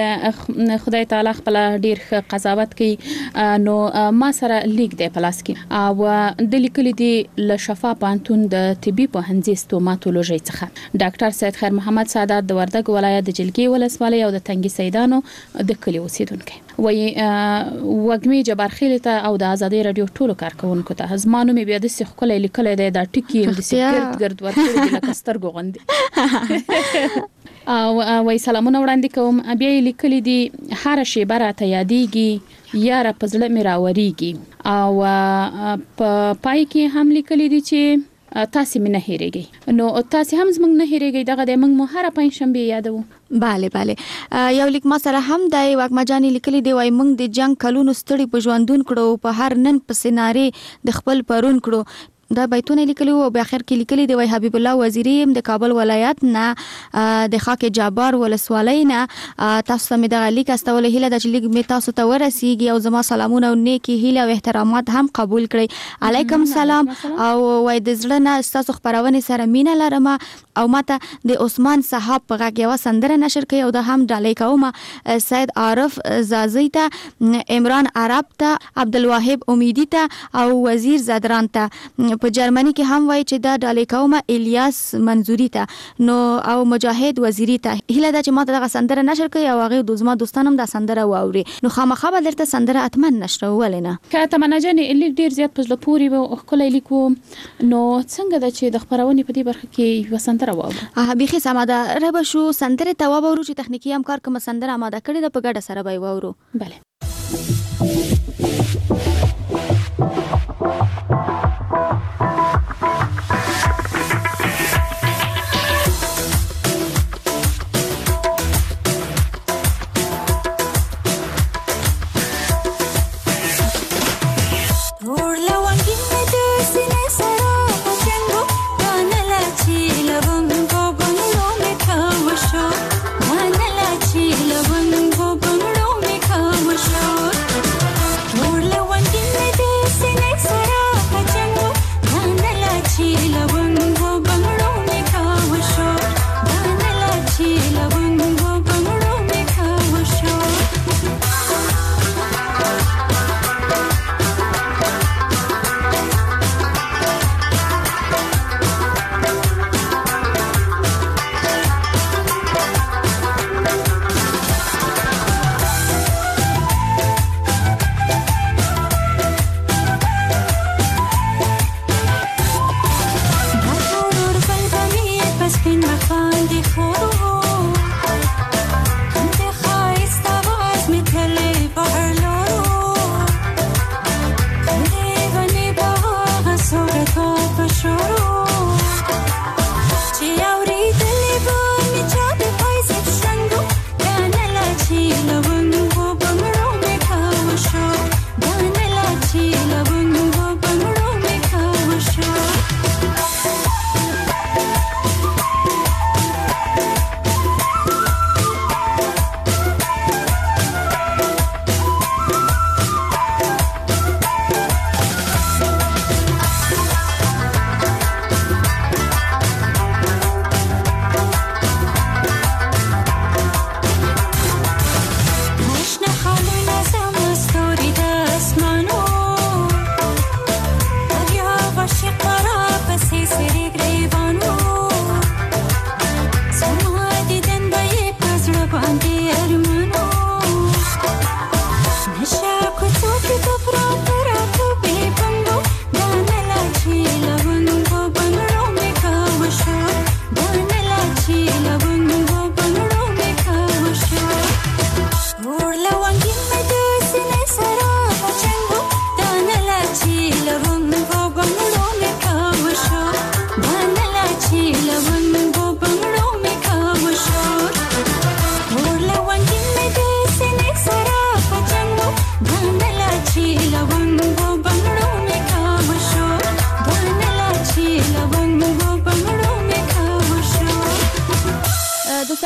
و خدای تعالی خپل ډیر قضاوت کوي. نو ما سره لیک دی پلاس کې او د لیکلي دی ل شفا پانتون د طبي پوهنځي ستوماتولوژي څخه ډاکټر سید خیر محمد سعادت د وردګ ولایت د جلګي ولسوالۍ او د تنګي سیدانو د کلی اوسیدونکو وای وګمی جبارخیل ته او د آزادي رادیو ټولو کارکونکو ته زمانو می بیا د سیخ کولای لیکل دی د ټکی د سګرت ګرد ورکړي د لکستر غوندي او وای سلامونه وړاندې کوم. بیا لیکلي دي هر شی براته یادېږي یاره په زړه مې راورېږي او په پای کې هم لیکلي دي چې تاسو مې نه هېرېږئ. نو تاسو هم زموږ نه هېرېږئ دغه د موږ مو هر پنځشنبه یادو. bale bale یو لیک ما سره هم دی واګما جانې لیکلي دی وای موږ د جنگ کلونو ستړي په ژوندون کړو په هر نن په سیناري د خپل پرون کړو. دا بیتونه لیکلي او په اخر کې لیکلي دی وای حبیب الله وزیری د کابل ولایت نه د خاک جابر ولسوالۍ نه تاسو ته د لیک استول هیله د لیک می تاسو ته ورسیږي او زما سلامونه او نیکی هیله او احترامات هم قبول کړئ. علیکم سلام او وای د زړه نه تاسو خبرونه سره مینه لرم او ماته د عثمان صاحب په غږ یو سندره نشر کړي او د هم ډالۍ کوم سید عارف زازی ته عمران عرب ته عبدالواحد امیدی ته او وزیر زدران ته په جرمني کې هم وای چې دا ډالۍ کوم الیاس منظوری ته نو او مجاهد وزیری ته هیله ده چې ماته دغه سندره نشر کړي او هغه د زما دوستانم دا سندره واوري. نو خامخا به درته سندره اتمن نشر ولنه که تمنا جانې لیک ډیر زیات پزله پوری او خپل لیکو نو څنګه د چې د خبرونې په دې برخه کې یو سندره واورو. اه بيخي سماده رب شو سندره ته واورو چې تخنیکی همکار کوم سندره آماده کړی د په ګډه سره به واورو. bale Show.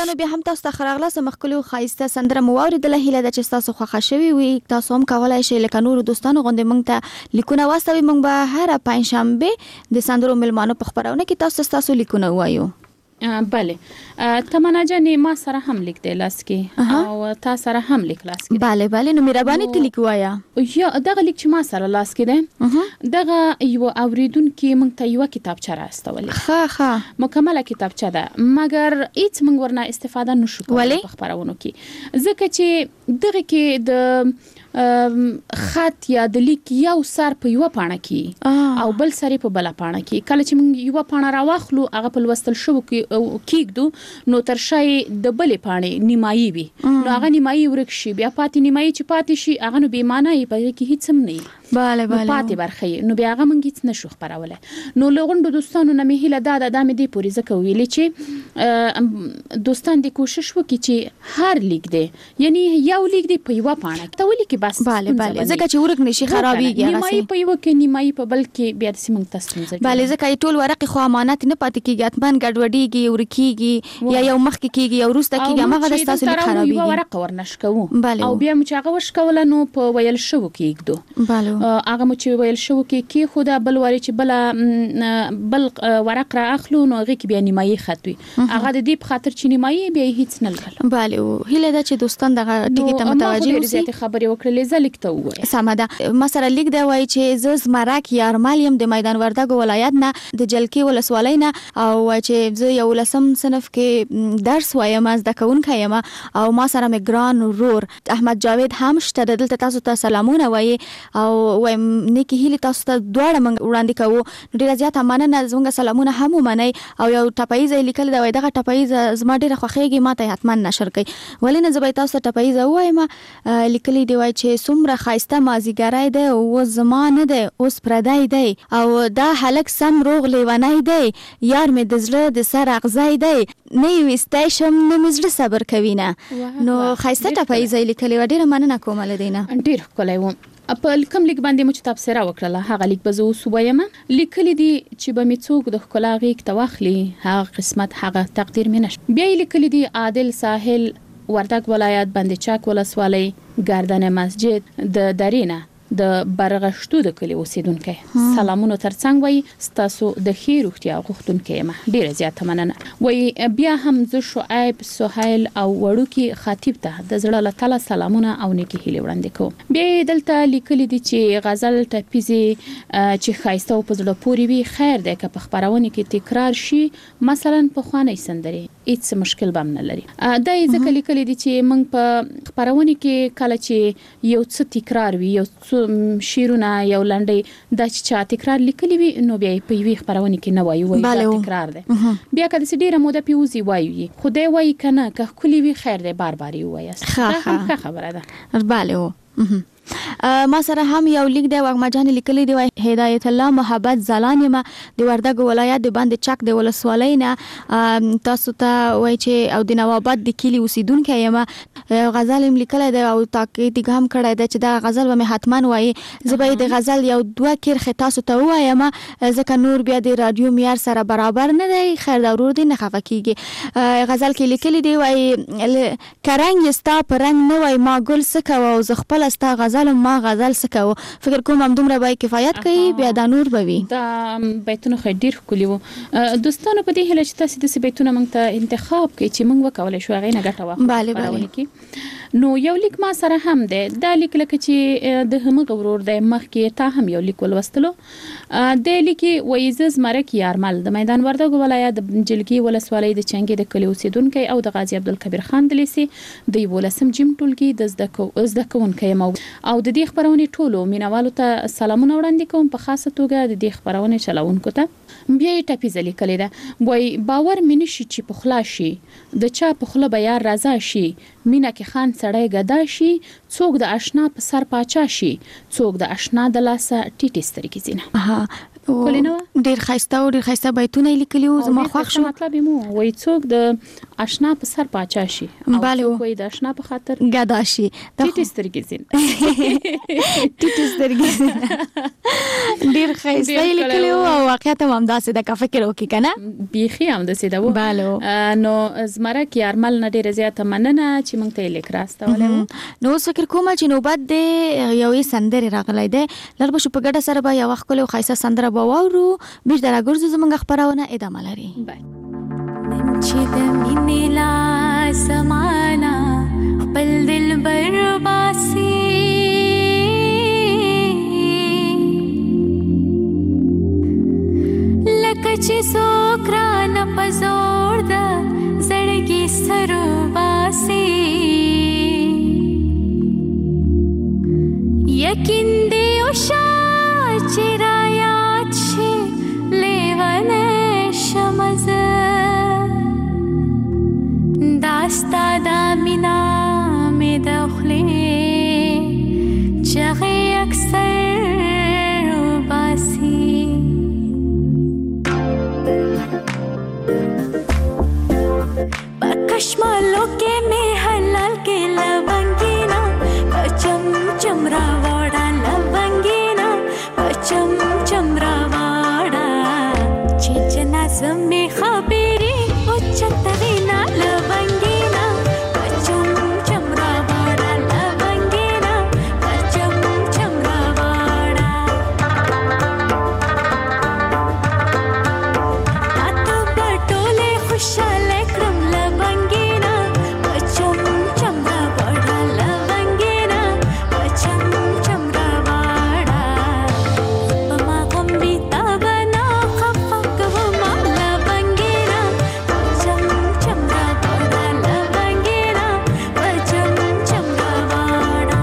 دوستانو بیا هم تاسو ته خراغله سمخکلو خایسته سندره مو اوریدله هیله ده چې تاسو خوښه شوي وي تاسو هم کولای شئ لکه نور دوستانو غوندې موږ ته لیکونه واستوي موږ به هر پنځشنبه د سندرو ملمانو په خبرونه کې تاسو تاسو لیکونه وایو بله تمنا جانې ما سره هم لیک دی لاس کې او تا سره هم لیک لاس کې بله بله نو مهرباني ته لیک وایا یا دغه لیک چې ما سره لاس کې دی دغه یو اوریدونکو موږ ته یو کتابچه راستولې ښه ښه مکمله کتابچه ده مګر هیڅ موږ ورنه استفاده نشو کولای په خبرونو کې ځکه چې دغه کې د خط یا د لیک یو سر په یو پاڼه کې او بل سر په بل پاڼه کې کله چې موږ یو پاڼه راواخلو هغه په لوستل شو کې کېږدو نو تر شای د بل پاڼې نیمایي وي نو هغه نیمایي ورک شي بیا پاتې نیمایي چې پاتې شي هغه نو بې معنی په کې هیڅ هم نه bale bale پاتې برخې نو بیا هغه مونږ هیڅ نشو خبرولای نو لغونډو دوستانو نه مهله دا د دامې دی پوری زکه ویلې چې دوستان دې کوشش وکړي چې هر لیک دی یعنی یو لیک دی په یو پاڼه ته ولي کې بس bale bale زکه چې ورک نشي خرابېږي هغه نیمایي په یو کې نیمایي په بل کې بیا د سیمنګ تاسو bale زکه ټول ورق خو امانت نه پاتې کیږي اتمن ګډوډیږي ورکیږي یا یو مخ کې کیږي او روسته کیږي هغه د تاسو لیک خرابېږي یو ورق ورنشکو او بیا مو چې هغه وشکول نو په ویل شو کېږدو bale هغه مو چې ویل شو کې کې خو دا بل وری چې بل بل ورق را اخلو نو هغه کې بیا نیمایي خطوي هغه د دې په خاطر چې نیمایي بیا هیڅ نه لګل bale هله دا چې دوستان دغه ټکی ته متوجه اوسئ زیات خبرې وکړلې زلیک ته وای سماده مثلا لیک دا وای چې ز زمرک یارمال يم د میدان وردګ ولایت نه د جلکی ولسوالۍ نه او چې ز یو لسم صنف کې درس وایم از د کون کایم او ما سره مګران رور احمد جاوید هم شته دلته تاسو ته سلامونه وای او وایم نیکی هیله تاسو ته دواړه منګ وړاندې کوو ډیره زیاته مننه زموږ سلامونه هم ومنئ او یو ټپایز لیکل دا وای دغه ټپایز زما ډیره خوښیږي ماته حتما نشر کړئ ولې نه زبې تاسو ته ټپایز وایم لیکلي دی وای چې څومره خایسته مازیګرای دی او زمانه دی اوس پردای دی او دا هلک سم روغ لیونای دی یار مې د زړه د سر اغزای دی نه وستای شم نه مزړه صبر کوي نه نو خایسته ټپایز لیکلي ډیره مننه کوم لدینا ډیر کولای و په کوم لیک باندې مو چې تاسو را وکړه هغه لیک به زه وسویم لیکلي دي چې به می څوک د خلا غیک توخلی هغه قسمت هغه تقدیر مې نش بیا لیکلي دي عادل ساحل وردګ ولایت باندې چاک ولسوالۍ گردن مسجد د درینه د برغشتو د کلی اوسیدونکو سلامونه ترڅنګ وای ستاسو د خیر اختیا غوښتونکو ما ډیره زیاته مننه وای بیا هم ز شعیب سهیل او وړوکی خطیب ته د زړه له تعالی سلامونه او نیکی هیله وړاندې کوم بیا دلته لیکلي دي چې غزل ټپیزي چې خایسته او په زړه پوری وي خیر ده که په خبرونه کې تکرار شي مثلا په خواني سندري هیڅ مشکل به نه لري دا یې ځکه لیکلي دي چې موږ په خبرونه کې کله چې یو څه تکرار وي یو شیرونه یو لنډي د چا تکرار لیکلی وي نو بیا په یوې خبرونه کې نه وایي وایي دا تکرار دی بیا کله چې ډیره موده پیوزي وایي خدای وایي کنه که کلی وی خیر دی بار بار وایي ښه خبره ده bale ما سره هم یو لیک دی واغما جان لیکلی دی هدایت الله محبت زلان ما د وردګ ولایت د باندې چک د ولسوالۍ نه تاسو ته وای چې او د نوابت د کلی اوسیدونکو یم غزل هم لیکلی دی او تاکید هم کړی دی چې دا غزل به مې حتمان وای زبې د غزل یو دوه کرخه تاسو ته وایم ځکه نور بیا د رادیو معیار سره برابر نه دی خیر ضرور دی نه خفه کیږي غزل کې لیکلی دی وای کرنګ ستا پرنګ نه وای ما ګل سکه او ز خپل ستا غزل ما غزل سکو فکر کوم هم دومره به کفایت کوي بیا د نور بوي دا بیتونه خو ډیر کلی وو دوستانو په دې هله چې تاسو د بیتونه موږ ته انتخاب کړئ چې موږ وکولای شو غینه ګټه واخلو bale bale نو یو لیک ما سره هم ده دا لیک لکه چې د هم غورور د مخ کې تا هم یو لیک ولوستلو د لیکي وایزز مرک یارمل د میدان وردګ ولایت د جلګي ولسوالۍ د چنګي د کلی اوسیدونکو او د غازی عبدالکبیر خان د لیسي د ولسم جیم ټولګي د زدکو زدکونکو مو او د دې خبرونه ټولو مینوالو ته سلامونه وړاندې کوم په خاصه توګه د دې خبرونه چلاونکو ته بیا یې ټپی ځلې کړی دا وای باور مې نشي چې په خلا شي د چا په خله بیا رضا شي مینا کې خان سړی غدا شي څوک د آشنا په سر پاچا شي څوک د آشنا د لاسه ټیټی سترګې زینه ها ډیر خاصه او ډیر خاصه بیتونه لیکلي او زما خوښ شو. مطلب مو وای څوک د آشنا په سر پاچا شي او څوک وای د آشنا په خاطر ګدا شي. ټیټ سترګې زین ټیټ سترګې ډیر خاصه لیکلي او واقعیت هم داسې د کا فکر وکي کنه بیخي هم داسې دا و. بالو نو زمره کې ارمل نه ډیر زیاته مننه چې مونږ ته لیک راستولې. نو فکر کوم چې نوبت دی یوې سندره راغلی دی لر بشو په ګډه سره به یو وخت کول خاصه سندره به واورو بیرته راګرځو زمونږ خبرونه ادامه لري. چې د مینې لا سمانا خپل دل برباسي لکه چې څوک رانه په زور د زړګي سر باسي یقین دی او شا چې را یاد شي لیوانه شمز داستا دا مینا می دخلی چغی اکثر باسی بکشمالو کے میں حلال کے لونگینا بچم چمرا وڑا لونگینا بچم چمرا وڑا چیچنا زمی خبری اچتغینا لونگینا بچم چمرا وڑا لونگینا بچم چمرا وڑا تاتو بٹولے خوشالے کرم لونگینا بچم چمرا وڑا لونگینا بچم چمرا وڑا پما غمبی تابنا خفق وما لونگینا بچم چمرا وڑا لونگینا بچم چمرا وڑا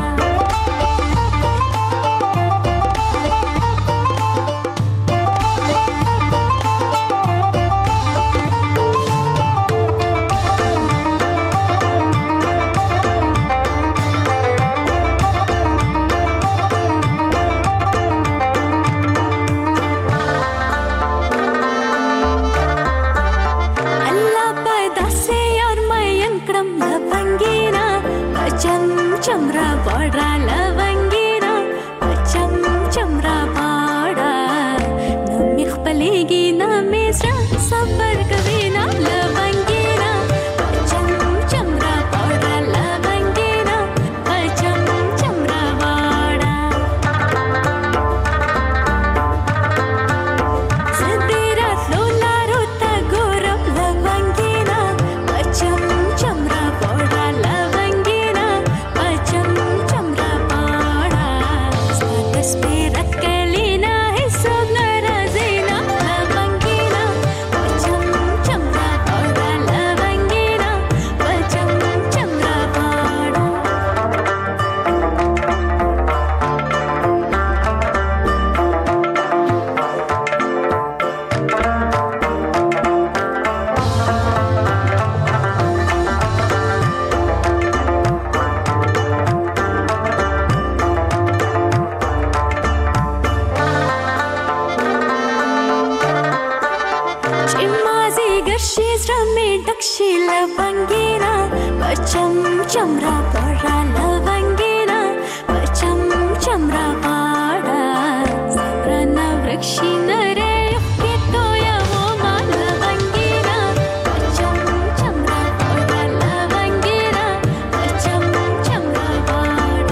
اللہ پیدا سے اور مین کرم لونگینا بچم چمرا وڑا لونگینا بچم چمرا وڑا نمی خپلیگی نمی زرا صبر کوینا لونگینا بچم چمرا وڑا لونگینا بچم چمرا وڑا زدیرات لولا روتا گورب لونگینا بچم چمرا وڑا لونگینا بچم چمرا وڑا ساتس پیرت کلینا حساب نرازینا لونگینا بچم چمرا وڑا لونگینا بچم چمرا وڑا چمازی گرشی زرمی دکشی لونگینا بچم چمرا وڑا لونگینا بچم چمرا وڑا زمرنا ورکشی نره یخی تویا وما لونگینا بچم چمرا وڑا لونگینا بچم چمرا وڑا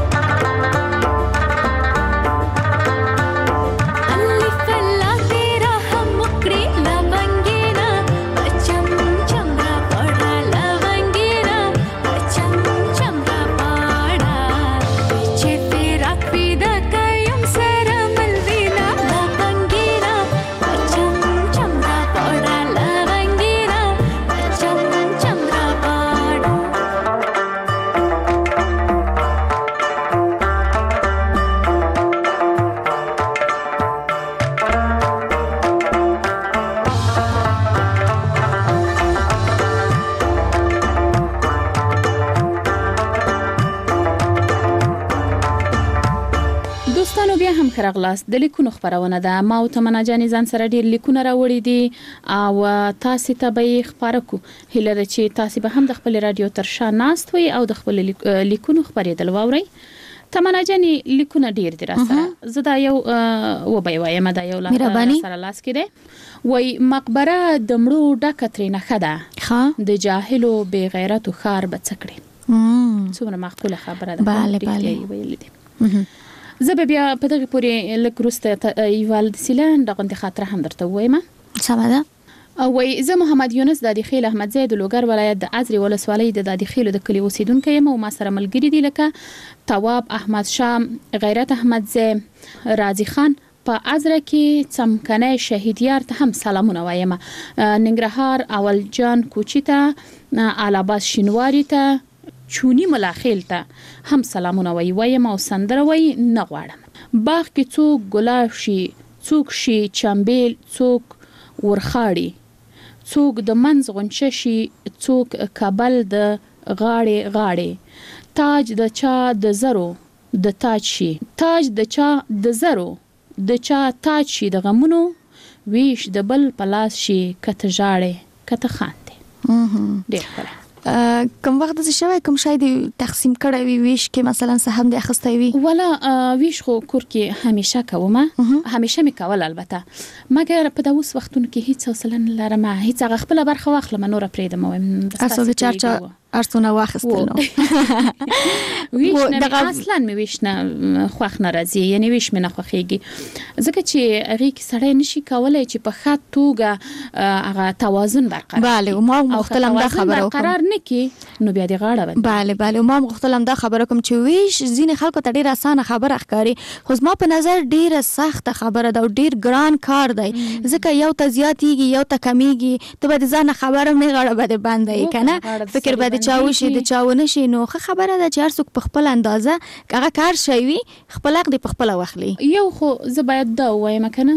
الف اللہ تیرا ہم مکری لونگینا بچم چمرا وڑا لونگینا بچم چمرا وڑا پیچھے تیرا کیدا کیم سر ملوینا لونگینا دوستانو بیا هم خرغلاس د لیکونو خبرونه ده. ما او تمنا جان ځان سره ډیر لیکونه راوړي دي او تاسو ته به خبره کو هله ده چې تاسو به هم د خپل رادیو تر شا ناست وي او د خپل لیکونو خبرې دل واوري. تمنا جان لیکونه ډیر دي را سره زه دا یو و به وایم دا یو لا سره لاس کې ده وای مقبره د مړو ډکه ترې نه خده د جاهلو بی غیرت خار بڅکړي. څومره معقوله خبره ده. bale bale زه به بیا په دغه پورې لکروسته ایوال سیلان دغه خاطر هم درته وایم. سمه ده. او وای زه محمد یونس د خیل احمد زید لوګر ولایت د ازری ولسوالۍ د د خیل د کلی اوسیدونکو یم او ما سره ملګری دي لکه تواب احمد شاه غیرت احمد زی رازی خان په ازره کې څمکنه شهیدیار ته هم سلامونه وایم. ننګرهار اول جان کوچی ته علاباس شینواری ته چونی ملاخیل ته هم سلامونه وای وایم او سندره وای نه غواړم. باغ کې څوک ګلاب شي څوک شي چمبیل څوک ورخاړي څوک د منځ غونچه شي څوک کابل د غاړې غاړې تاج د چا د زرو د تاج شي تاج د چا د زرو د چا تاج شي د غمونو ویش د بل پلاس شي کته جاړې کته خاندې. ډیر ښه. کوم وخت د شوی کوم شای دی تقسیم کړی وی ویش کې مثلا سهم د اخستای وی ولا ویش خو کور کې همیشه کومه همیشه می کول البته مګر په داوس وختونو کې هیڅ حوصله نه لرم هیڅ هغه خپل برخه واخلم نور پرېدم وایم تاسو د چارچا ارتونه واخستل نو ویش نه اصلا می ویش نه خوښ ناراضي یعنی ویش می نه خوخيږي ځکه چې هغه کې سړی نشي کولای چې په خاط توګه هغه توازن برقرار bale او ما مختلم دا خبرو قرار نه کی نو بیا دی غاړه باندې bale bale ما مختلم دا خبره کوم چې ویش زین خلکو ته ډیره اسانه خبره ښکاری خو ما په نظر ډیره سخت خبره دا ډیر ګران کار دی ځکه یو ته زیاتیږي یو ته کمیږي ته به ځان خبره نه غاړه باندې باندې کنه فکر به چاوشي د چاونه شي نو خبره ده چې هر څوک په خپل اندازه هغه کار شوی خپل حق دی په خپل واخلي. یو خو زه باید دا وایم کنه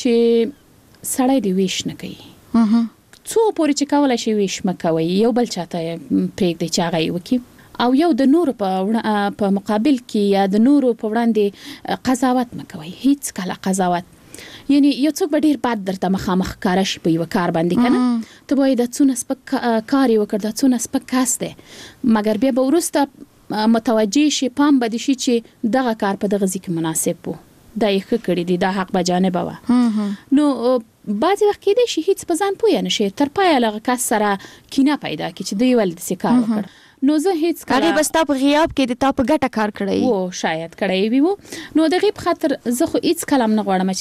چې سړی دی ویش نه کوي څو پورې چې کولای شي ویش مکوي یو بل چاته پرېږدي چې هغه وکي او یو د نور په په مقابل کې یا د نور په وړاندې قضاوت مکوي هیڅ کله قضاوت یعنی یو څوک به ډیر بد درته مخامخ کار شي په یو کار باندې کنه ته وای د څونه سپک کار یو کړ د څونه سپک کاس ده مګر بیا به ورسته متوجي شي پام بد شي چې دغه کار په دغه ځکه مناسب وو دا یې کړی دی دا حق به جانب و نو بعضی وخت کې د شي هیڅ په ځان پوی نه شي تر پای لغه کس سره کینه پیدا کی چې دی ول د سکار وکړ نو زه هیڅ کله هغه بس تا په غیاب کې د تا په ګټه کار کړی وو شاید کړی وي وو نو د غیب خاطر زه خو هیڅ کلام نه غواړم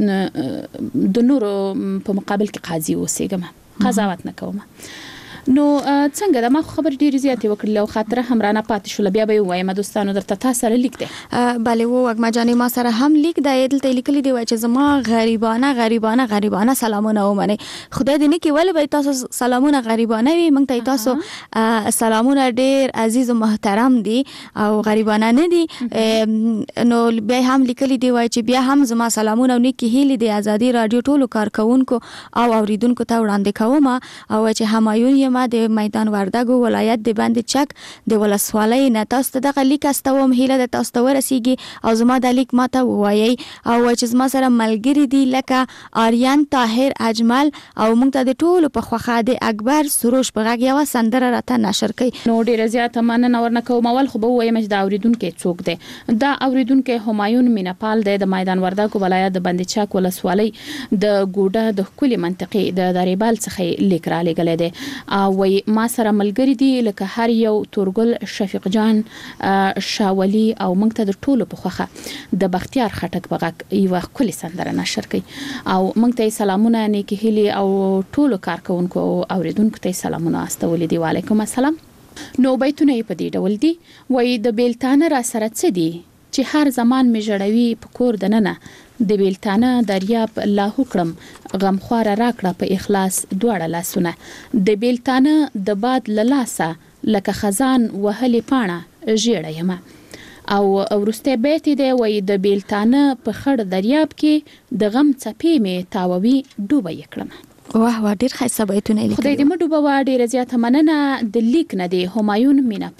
چې د نور په مقابل کې قاضي اوسېږم قضاوت نه کوم نو څنګه دا ما خبر ډیر زیاتې وکړل او خاطر هم رانه پاتې شو بیا به وایم دوستانو درته تاسو سره لیک دی bale وو وګما جانې ما سره هم لیک دی دلته لیکلي دی چې زما غریبانه غریبانه غریبانه سلامونه ومنه خدای دې نه کې ول به تاسو سلامونه غریبانه وي موږ ته تاسو سلامونه ډیر عزیز او محترم دي او غریبانه نه دي نو بیا هم لیکلي دی چې بیا هم زما سلامونه او نیکی هیلې د ازادي رادیو ټولو کارکونکو او اوریدونکو ته وړاندې کوم او چې همایون ما د میدان وردګو ولایت د باندې چک د ولسوالۍ نه تاسو ته د لیک استوم هیله د تاسو ته ورسیږي او زما د لیک ماته وایي او چې زما سره ملګری دی لکه آریان طاهر اجمل او موږ ته د ټولو په خوخه د اکبر سروش په غږ یو سندره راته نشر کړي نو ډیره زیاته مننه ورنه کوم اول خو به وایم چې دا اوریدونکو څوک دی دا اوریدونکو همایون مینپال دی د میدان وردګو ولایت د باندې چک ولسوالۍ د ګوډه د کلی منطقې د دریبال څخه لیک را لګل دی وای ما سره ملګری دی لکه هر یو تورګل شفیق جان شاولی او موږ ته د ټولو په خوخه د بختیار خټک بغک یو کلی سندره نشر کړي او موږ ته سلامونه نیکی هلی او ټولو کارکونکو او اوریدونکو ته سلامونه استولې دی وعلیکم السلام نو بیتونه په دې ډول دی وای د بیلتانه را سره څه دی چې هر زمان می جوړوي په کور دننه د بیلتانه دریاب الله کړم غمخوار راکړه په اخلاص دواړه لاسونه د بیلتانه د باد للاسه لکه خزان وهلي پاڼه ژړه یم او ورسته بیت دی وای د بیلتانه په خړ دریاب کې د غم څپې می تاووي ډوبه یکړم واه واه ډیر ښه بیتونه لیکلي خدای دې مډوبه وا ډیر زیاته مننه د لیک نه دی همایون مینپال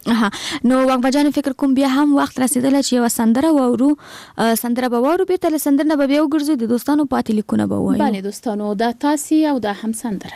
نو وګمجان فکر کوم بیا هم وخت رسیدل چې یو سندره وورو سندره به وورو به تل سندره نه به بیا وګرځو د دوستانو پاتې لیکونه به وایو. بله دوستانو دا تاسو او دا هم سندره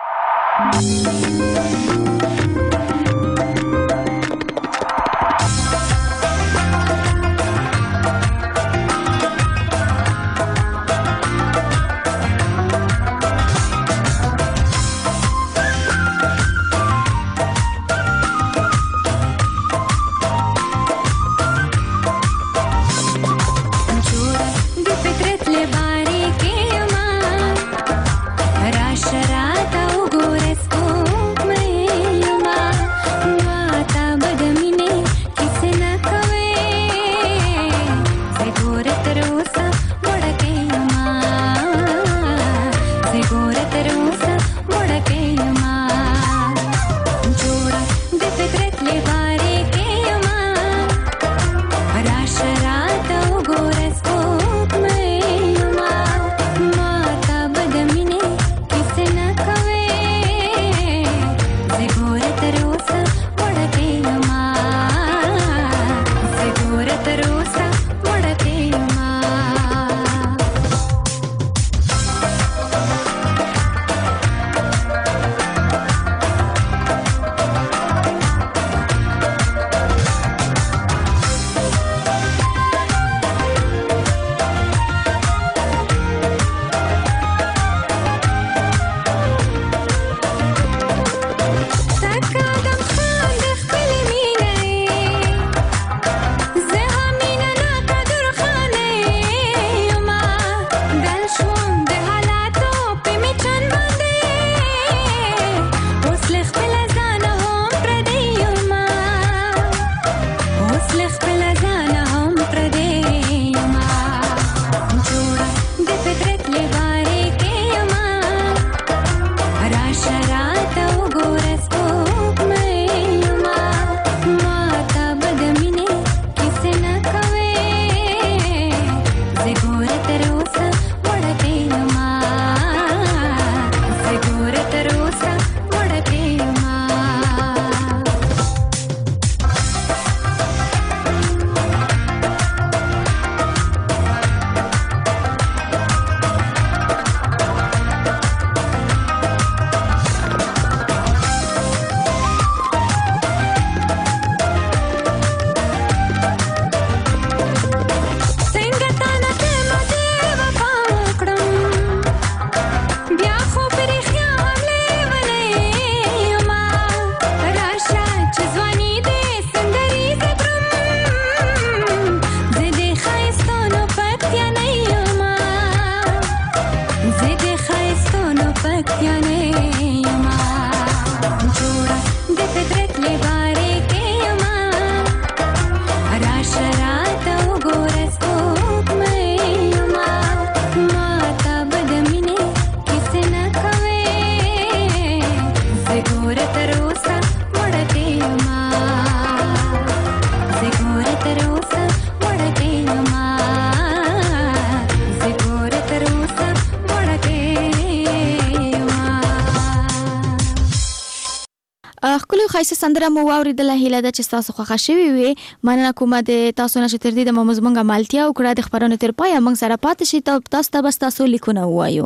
خایسته سندره مو واوریدله هیله ده چې تاسو خوښه شوي وي. مننه کومه د تاسو نه چې تر دې د مزمنګ مالتیا او کړه د خبرونو تر پای موږ سره پاتې شي تاسو ته بس تاسو لیکونه وایو.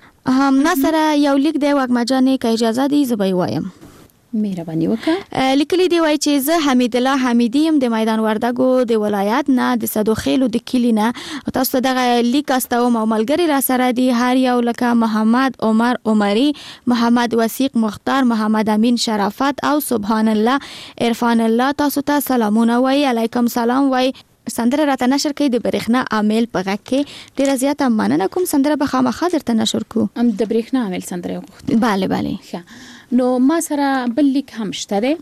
هم نه سره یو لیک دی وګمجانې که اجازه دی زه به وایم. مهرباني وکړه. لیکلي دی وای چې زه حمید الله حمیدی يم د میدان وردګو د ولایت نه د صدوخیلو د کلی نه. تاسو دغه لیک استوم او ملګری را سره دی هر یو لکه محمد عمر عمری، محمد وثیق مختار، محمد امین شرافت او سبحان الله عرفان الله. تاسو ته سلامونه وای. علیکم سلام وای. سندره راته نشر کړي د برېښنا عامل په غږ کې. ډیره زیاته مننه کوم. سندره به خامخا درته نشر کو. ام د برېښنا عامل سندره وغوښته. bale bale. نو ما سره بل لیک هم شته ده.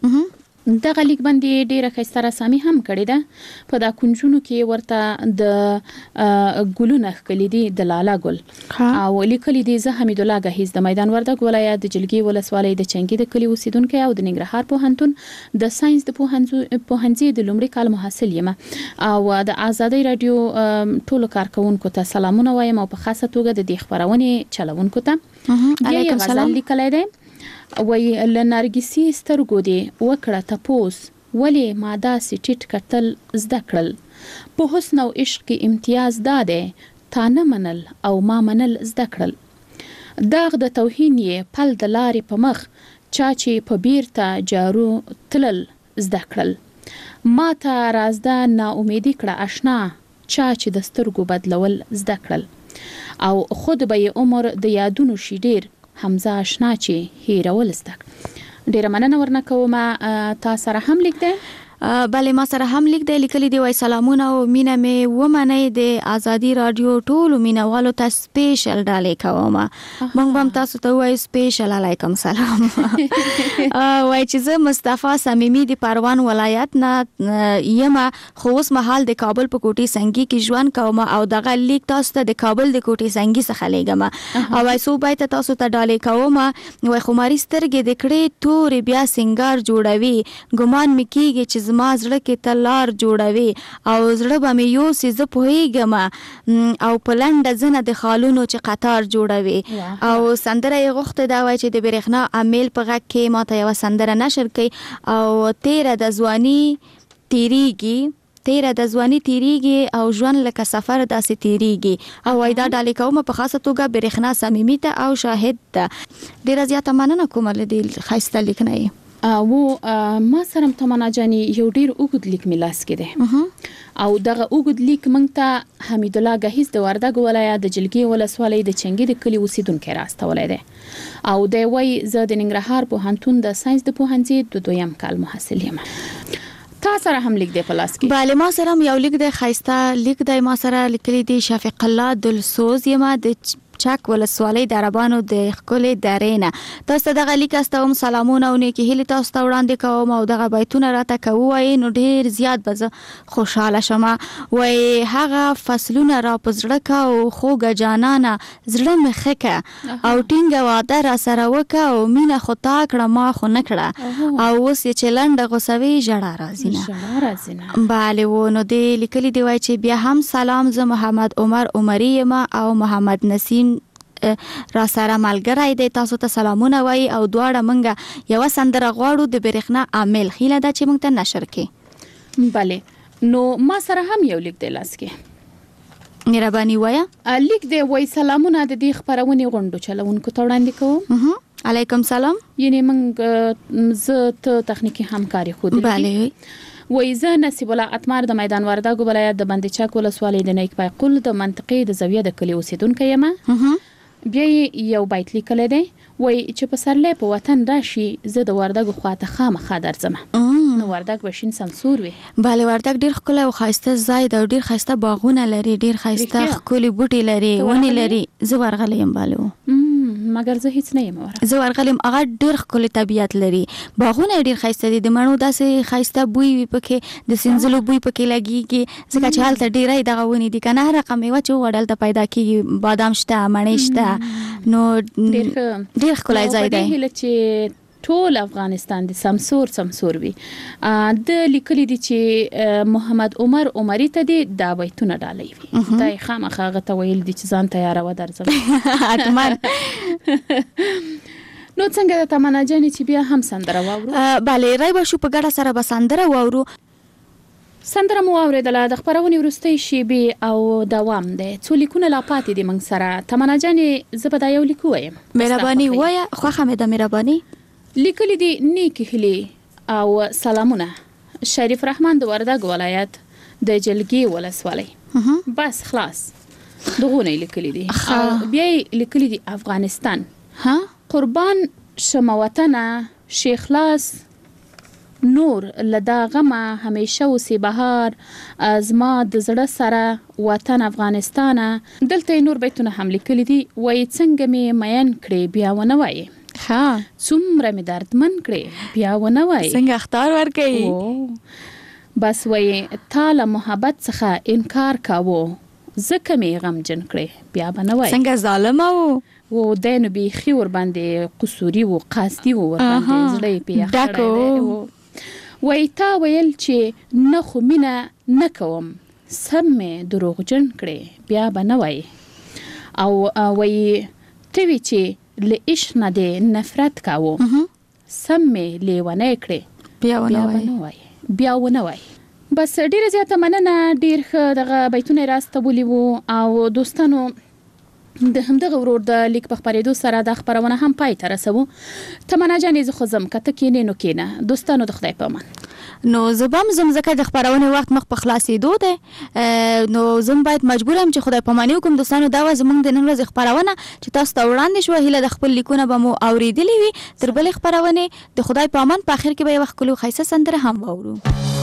دغه لیک باندې ډیره ښایسته رسامي هم کړې ده. په دا کنجونو کې ورته د ګلونه ښکلي دي د لاله ګل او لیکلي دي زه حمید الله غهیز د میدان وردګ ولایت د جلګي ولسوالۍ د چنګي د کلی اوسیدونکو او د ننګرهار پوهنتون د ساينس د پوهنځي د لومړي کال محصل یم او د آزادۍ رادیو ټولو کارکونکو ته سلامونه وایم او په خاصه توګه د دې خبرونه چلوونکو ته. علیکم سلام. لیکلای دی وای لنرګسی سترګو دی وکړه تاسو ولې ما داسې ټیټ کتل زده کړل. په حسن او عشق کې امتیاز داده تا نه منل او ما منل زده کړل. داغ د توهین یې پل د لارې په مخ چا چې په بیرته جارو تلل زده کړل. ما ته رازده ناامیدي کړه آشنا چا چې د سترګو بدلول زده کړل. او خود به یې عمر د یادونو شي ډیر حمزه آشنا چې هیرول زده کړل. ډیره مننه ورنه کوم. تا سره هم لیک دی؟ بله ما سره هم لیک دی لیکلی دی. وای سلامونه او مینه مې ومنئ د ازادي رادیو ټولو مینوالو ته سپیشل ډالۍ کوم. موږ هم تاسو ته وای سپیشل علیکم سلام. وای چې زه مصطفی صمیمی د پروان ولایت نه یم خو اوس مهال د کابل په کوټي سنگي کې ژوند کوم او دغه لیک تاسو ته د کابل د کوټي سنگي څخه لګم. او وای سو بایت تاسو ته ډالۍ کوم. وای خماري سترګې د کړې تور بیا سنگار جوړوي ګمان مکیږي چې زما زړه کې تلار جوړوي او زړه به مې یو سي زه پوهیږم او په لنډه زنه د خالونو چې قطار جوړوي. او سندره یې غوښته دا وای چې د برېښنا امیل په غږ کې ماته یو سندره نشر کړي او تیره د ځواني تیریږي تیره د ځواني تیریږي او ژوند لکه سفر داسې تیریږي. او وای دا ډالۍ کوم په خاصه توګه برېښنا صمیمي ته او شاهد ته. ډیره زیاته مننه کوم له دې ښایسته لیک نه. او ما سره تمنا جاني یو ډیر اوږد لیک میلاس کې ده او دغه اوږد لیک مونږ ته حمید الله غهیز د وردګ ولایت د جلګي ولسوالۍ د چنګي د کلی اوسیدونکو راستولای ده او د وای زه د ننګرهار پوهنتون د ساينس د پوهنځي د دویم کال محصل یم. تا سره هم لیک دی په لاس کې؟ بله ما سره هم یو لیک دی ښایسته لیک دی. ما سره لیکلی دی شفیق الله دلسوز یم د چک ولسوالۍ د عربانو د ښکلې درې نه. تاسو دغه لیک استوم سلامونه او نیکې هیلې تاسو ته وړاندې کوم او دغه بیتونه راته کوئ نو ډیر زیات به زه خوشحاله شم. وای هغه فصلونه را په زړه کا او خوږه جانانه زړه مې ښه که او ټینګه واده را سره وکه او مینه خو تا کړه ما خو نه کړه او اوس یې چې لنډه غوسوي ژړا راځي نه. بله و نو دې لیکلي دی وای چې بیا هم سلام زه محمد عمر عمري یم او محمد نسیم را سره ملګری دی. تاسو ته سلامونه وای او دواړه مونږه یو سندره غواړو د برېښنا عامل خیله ده چې مونږ ته نشر کړي. بله نو ما سره هم یو لیک دی لاس کې. مهرباني وایه. لیک دی وای سلامونه د دې خبرونې غونډو چلونکو ته وړاندې کوم. علیکم سلام. یعنی مونږ زه ته تخنیکی همکاري خو دي. بله وای زه نصیب الله اتمر د میدان وردګ ولایت د بند چک ولسوالۍ د نیک پای قل د منطقې د زاویه د کلی اوسیدونکو یم. بیا یو بیت لیکل دی وای چې په سرلې په وطن راشي زه د وردګ خواته خامخا درځم. نو وردګ بشین سمسور وي. بله وردګ ډیر ښکلی او ښایسته ځای دی او ډیر ښایسته باغونه لري ډیر ښایسته ښکلي بوټي لري ونې لري. زه ورغلی یم بله مګر زه هیڅ نه یم ورغلی. زه ورغلی یم هغه ډیر ښکلی طبیعت لري باغونه ډیر ښایسته دي د مڼو داسې ښایسته بوی وي پکې د سنځلو بوی پکې لګیږي ځکه چې هلته ډیری دغه ونې دي که نه هر رقم میوه چې وغواړې هلته پیدا کېږي بادام شته مڼې شته نو ډیر ښکلی ځای دی. هیله چې ټول افغانستان د سمسور سمسور وي. د لیکلي دي چې محمد عمر عمري ته دی دا بیتونه ډالۍ وي. دا یې خامخا هغه ته ویل دي چې ځان تیاروه درځم. حتما. نو څنګه د تمنا جانې چې بیا هم سندره واورو؟ بله رای به شو په ګډه سره به سندره واورو. سندره مو واورېدله د خپرونې وروستۍ شیبې او دوام دی. څو لیکونه لا پاتې دي موږ سره. تمنا جانې زه به دا یو لیک ووایم. مهرباني وایه خوښه مې ده مهرباني. لیکلي دي نیکې هیلې او سلامونه شریف رحمان د وردګ ولایت د جلګي ولسوالۍ. بس خلاص دغونه لیکلي دي. بیا لیکلي دي افغانستان قربان شمه وطنه شیخ لاس نور لدا غمه همیشه اوسې بهار زما د زړه سره وطن افغانستانه. دلته نور بیتونه هم لیکلي دي وای څنګه مې مین کړې بیا ونه وایې ها څومره مې دردمن کړې بیا ونه وایې څنګه اختار ورکوي. بس وایې تا له محبت څخه انکار کاوه ځکه مې غمجن کړې بیا به نه وایې څنګه ظالمه و و دی نو بیخي ورباندې قصوري و قصدي و ورباندې زړه یې پې یخ کړی دی. وایي تا ویل چې نه خو مینه نه کوم سم مې دروغجن کړې بیا به نه وایې. او وایي ته وی چې له عشق نه دې نفرت کاوه سم مې لیونی کړې بیا ونه وایې. بیا ونه وای. بس ډیره زیاته مننه، ډیر ښه دغه بیتونه راستولي وو او دوستانو د همدغه ورور د لیک په خبرېدو سره د خبرونه هم پای ته رسوو. تمنا جانې زه خو زم کته کینې نو کینه دوستانو د خدای په امان. نو زبم زم زکه د خبرونه وخت مخ په خلاصېدو ده، نو زم باید مجبورم چې خدای په مانی وکم دوستانو دا زمونږ د نن ورځې خبرونه چې تاسو ته وړاندې شو. هیله د خپل لیکونه به مو اوریدلې وي. تر بل خبرونه د خدای په امان. په اخر کې به یو وخت کلو خیسه سندره هم واورو.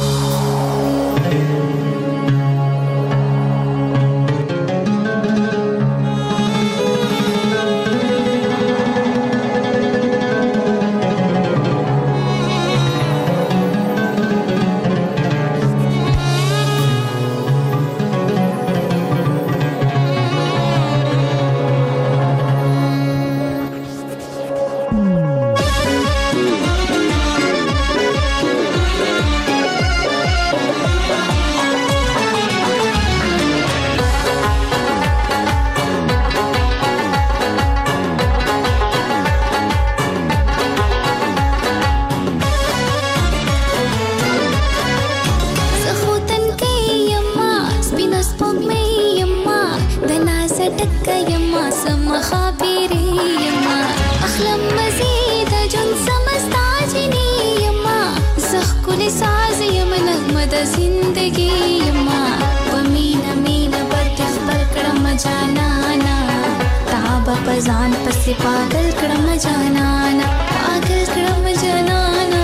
ځان پسې پاگل کړم جانانا، پاگل کړم جانانا.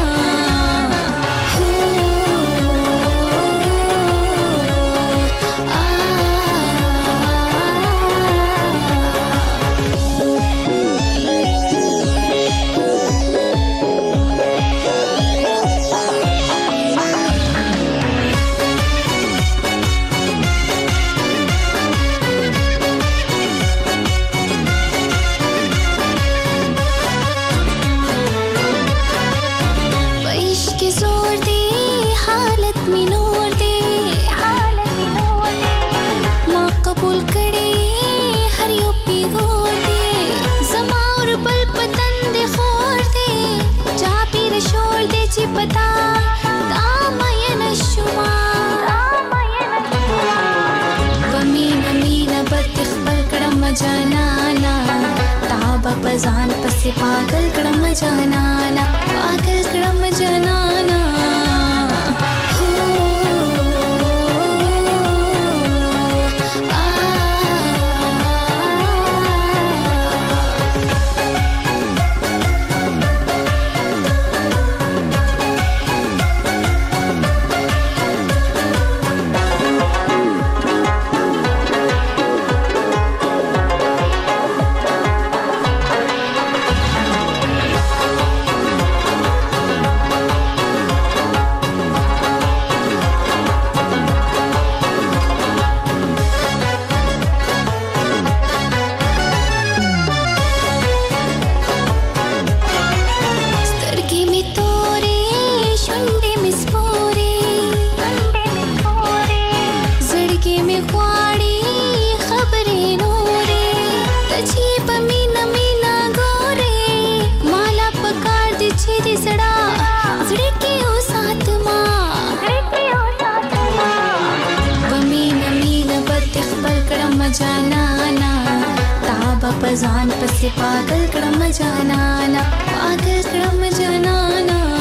جانانا تابا پزان پسې پاگل کړم جانانا، پاگل کړم جانانا. جانانا تابا پزان پسې پاگل کړم جانانا، پاگل کړم جانانا.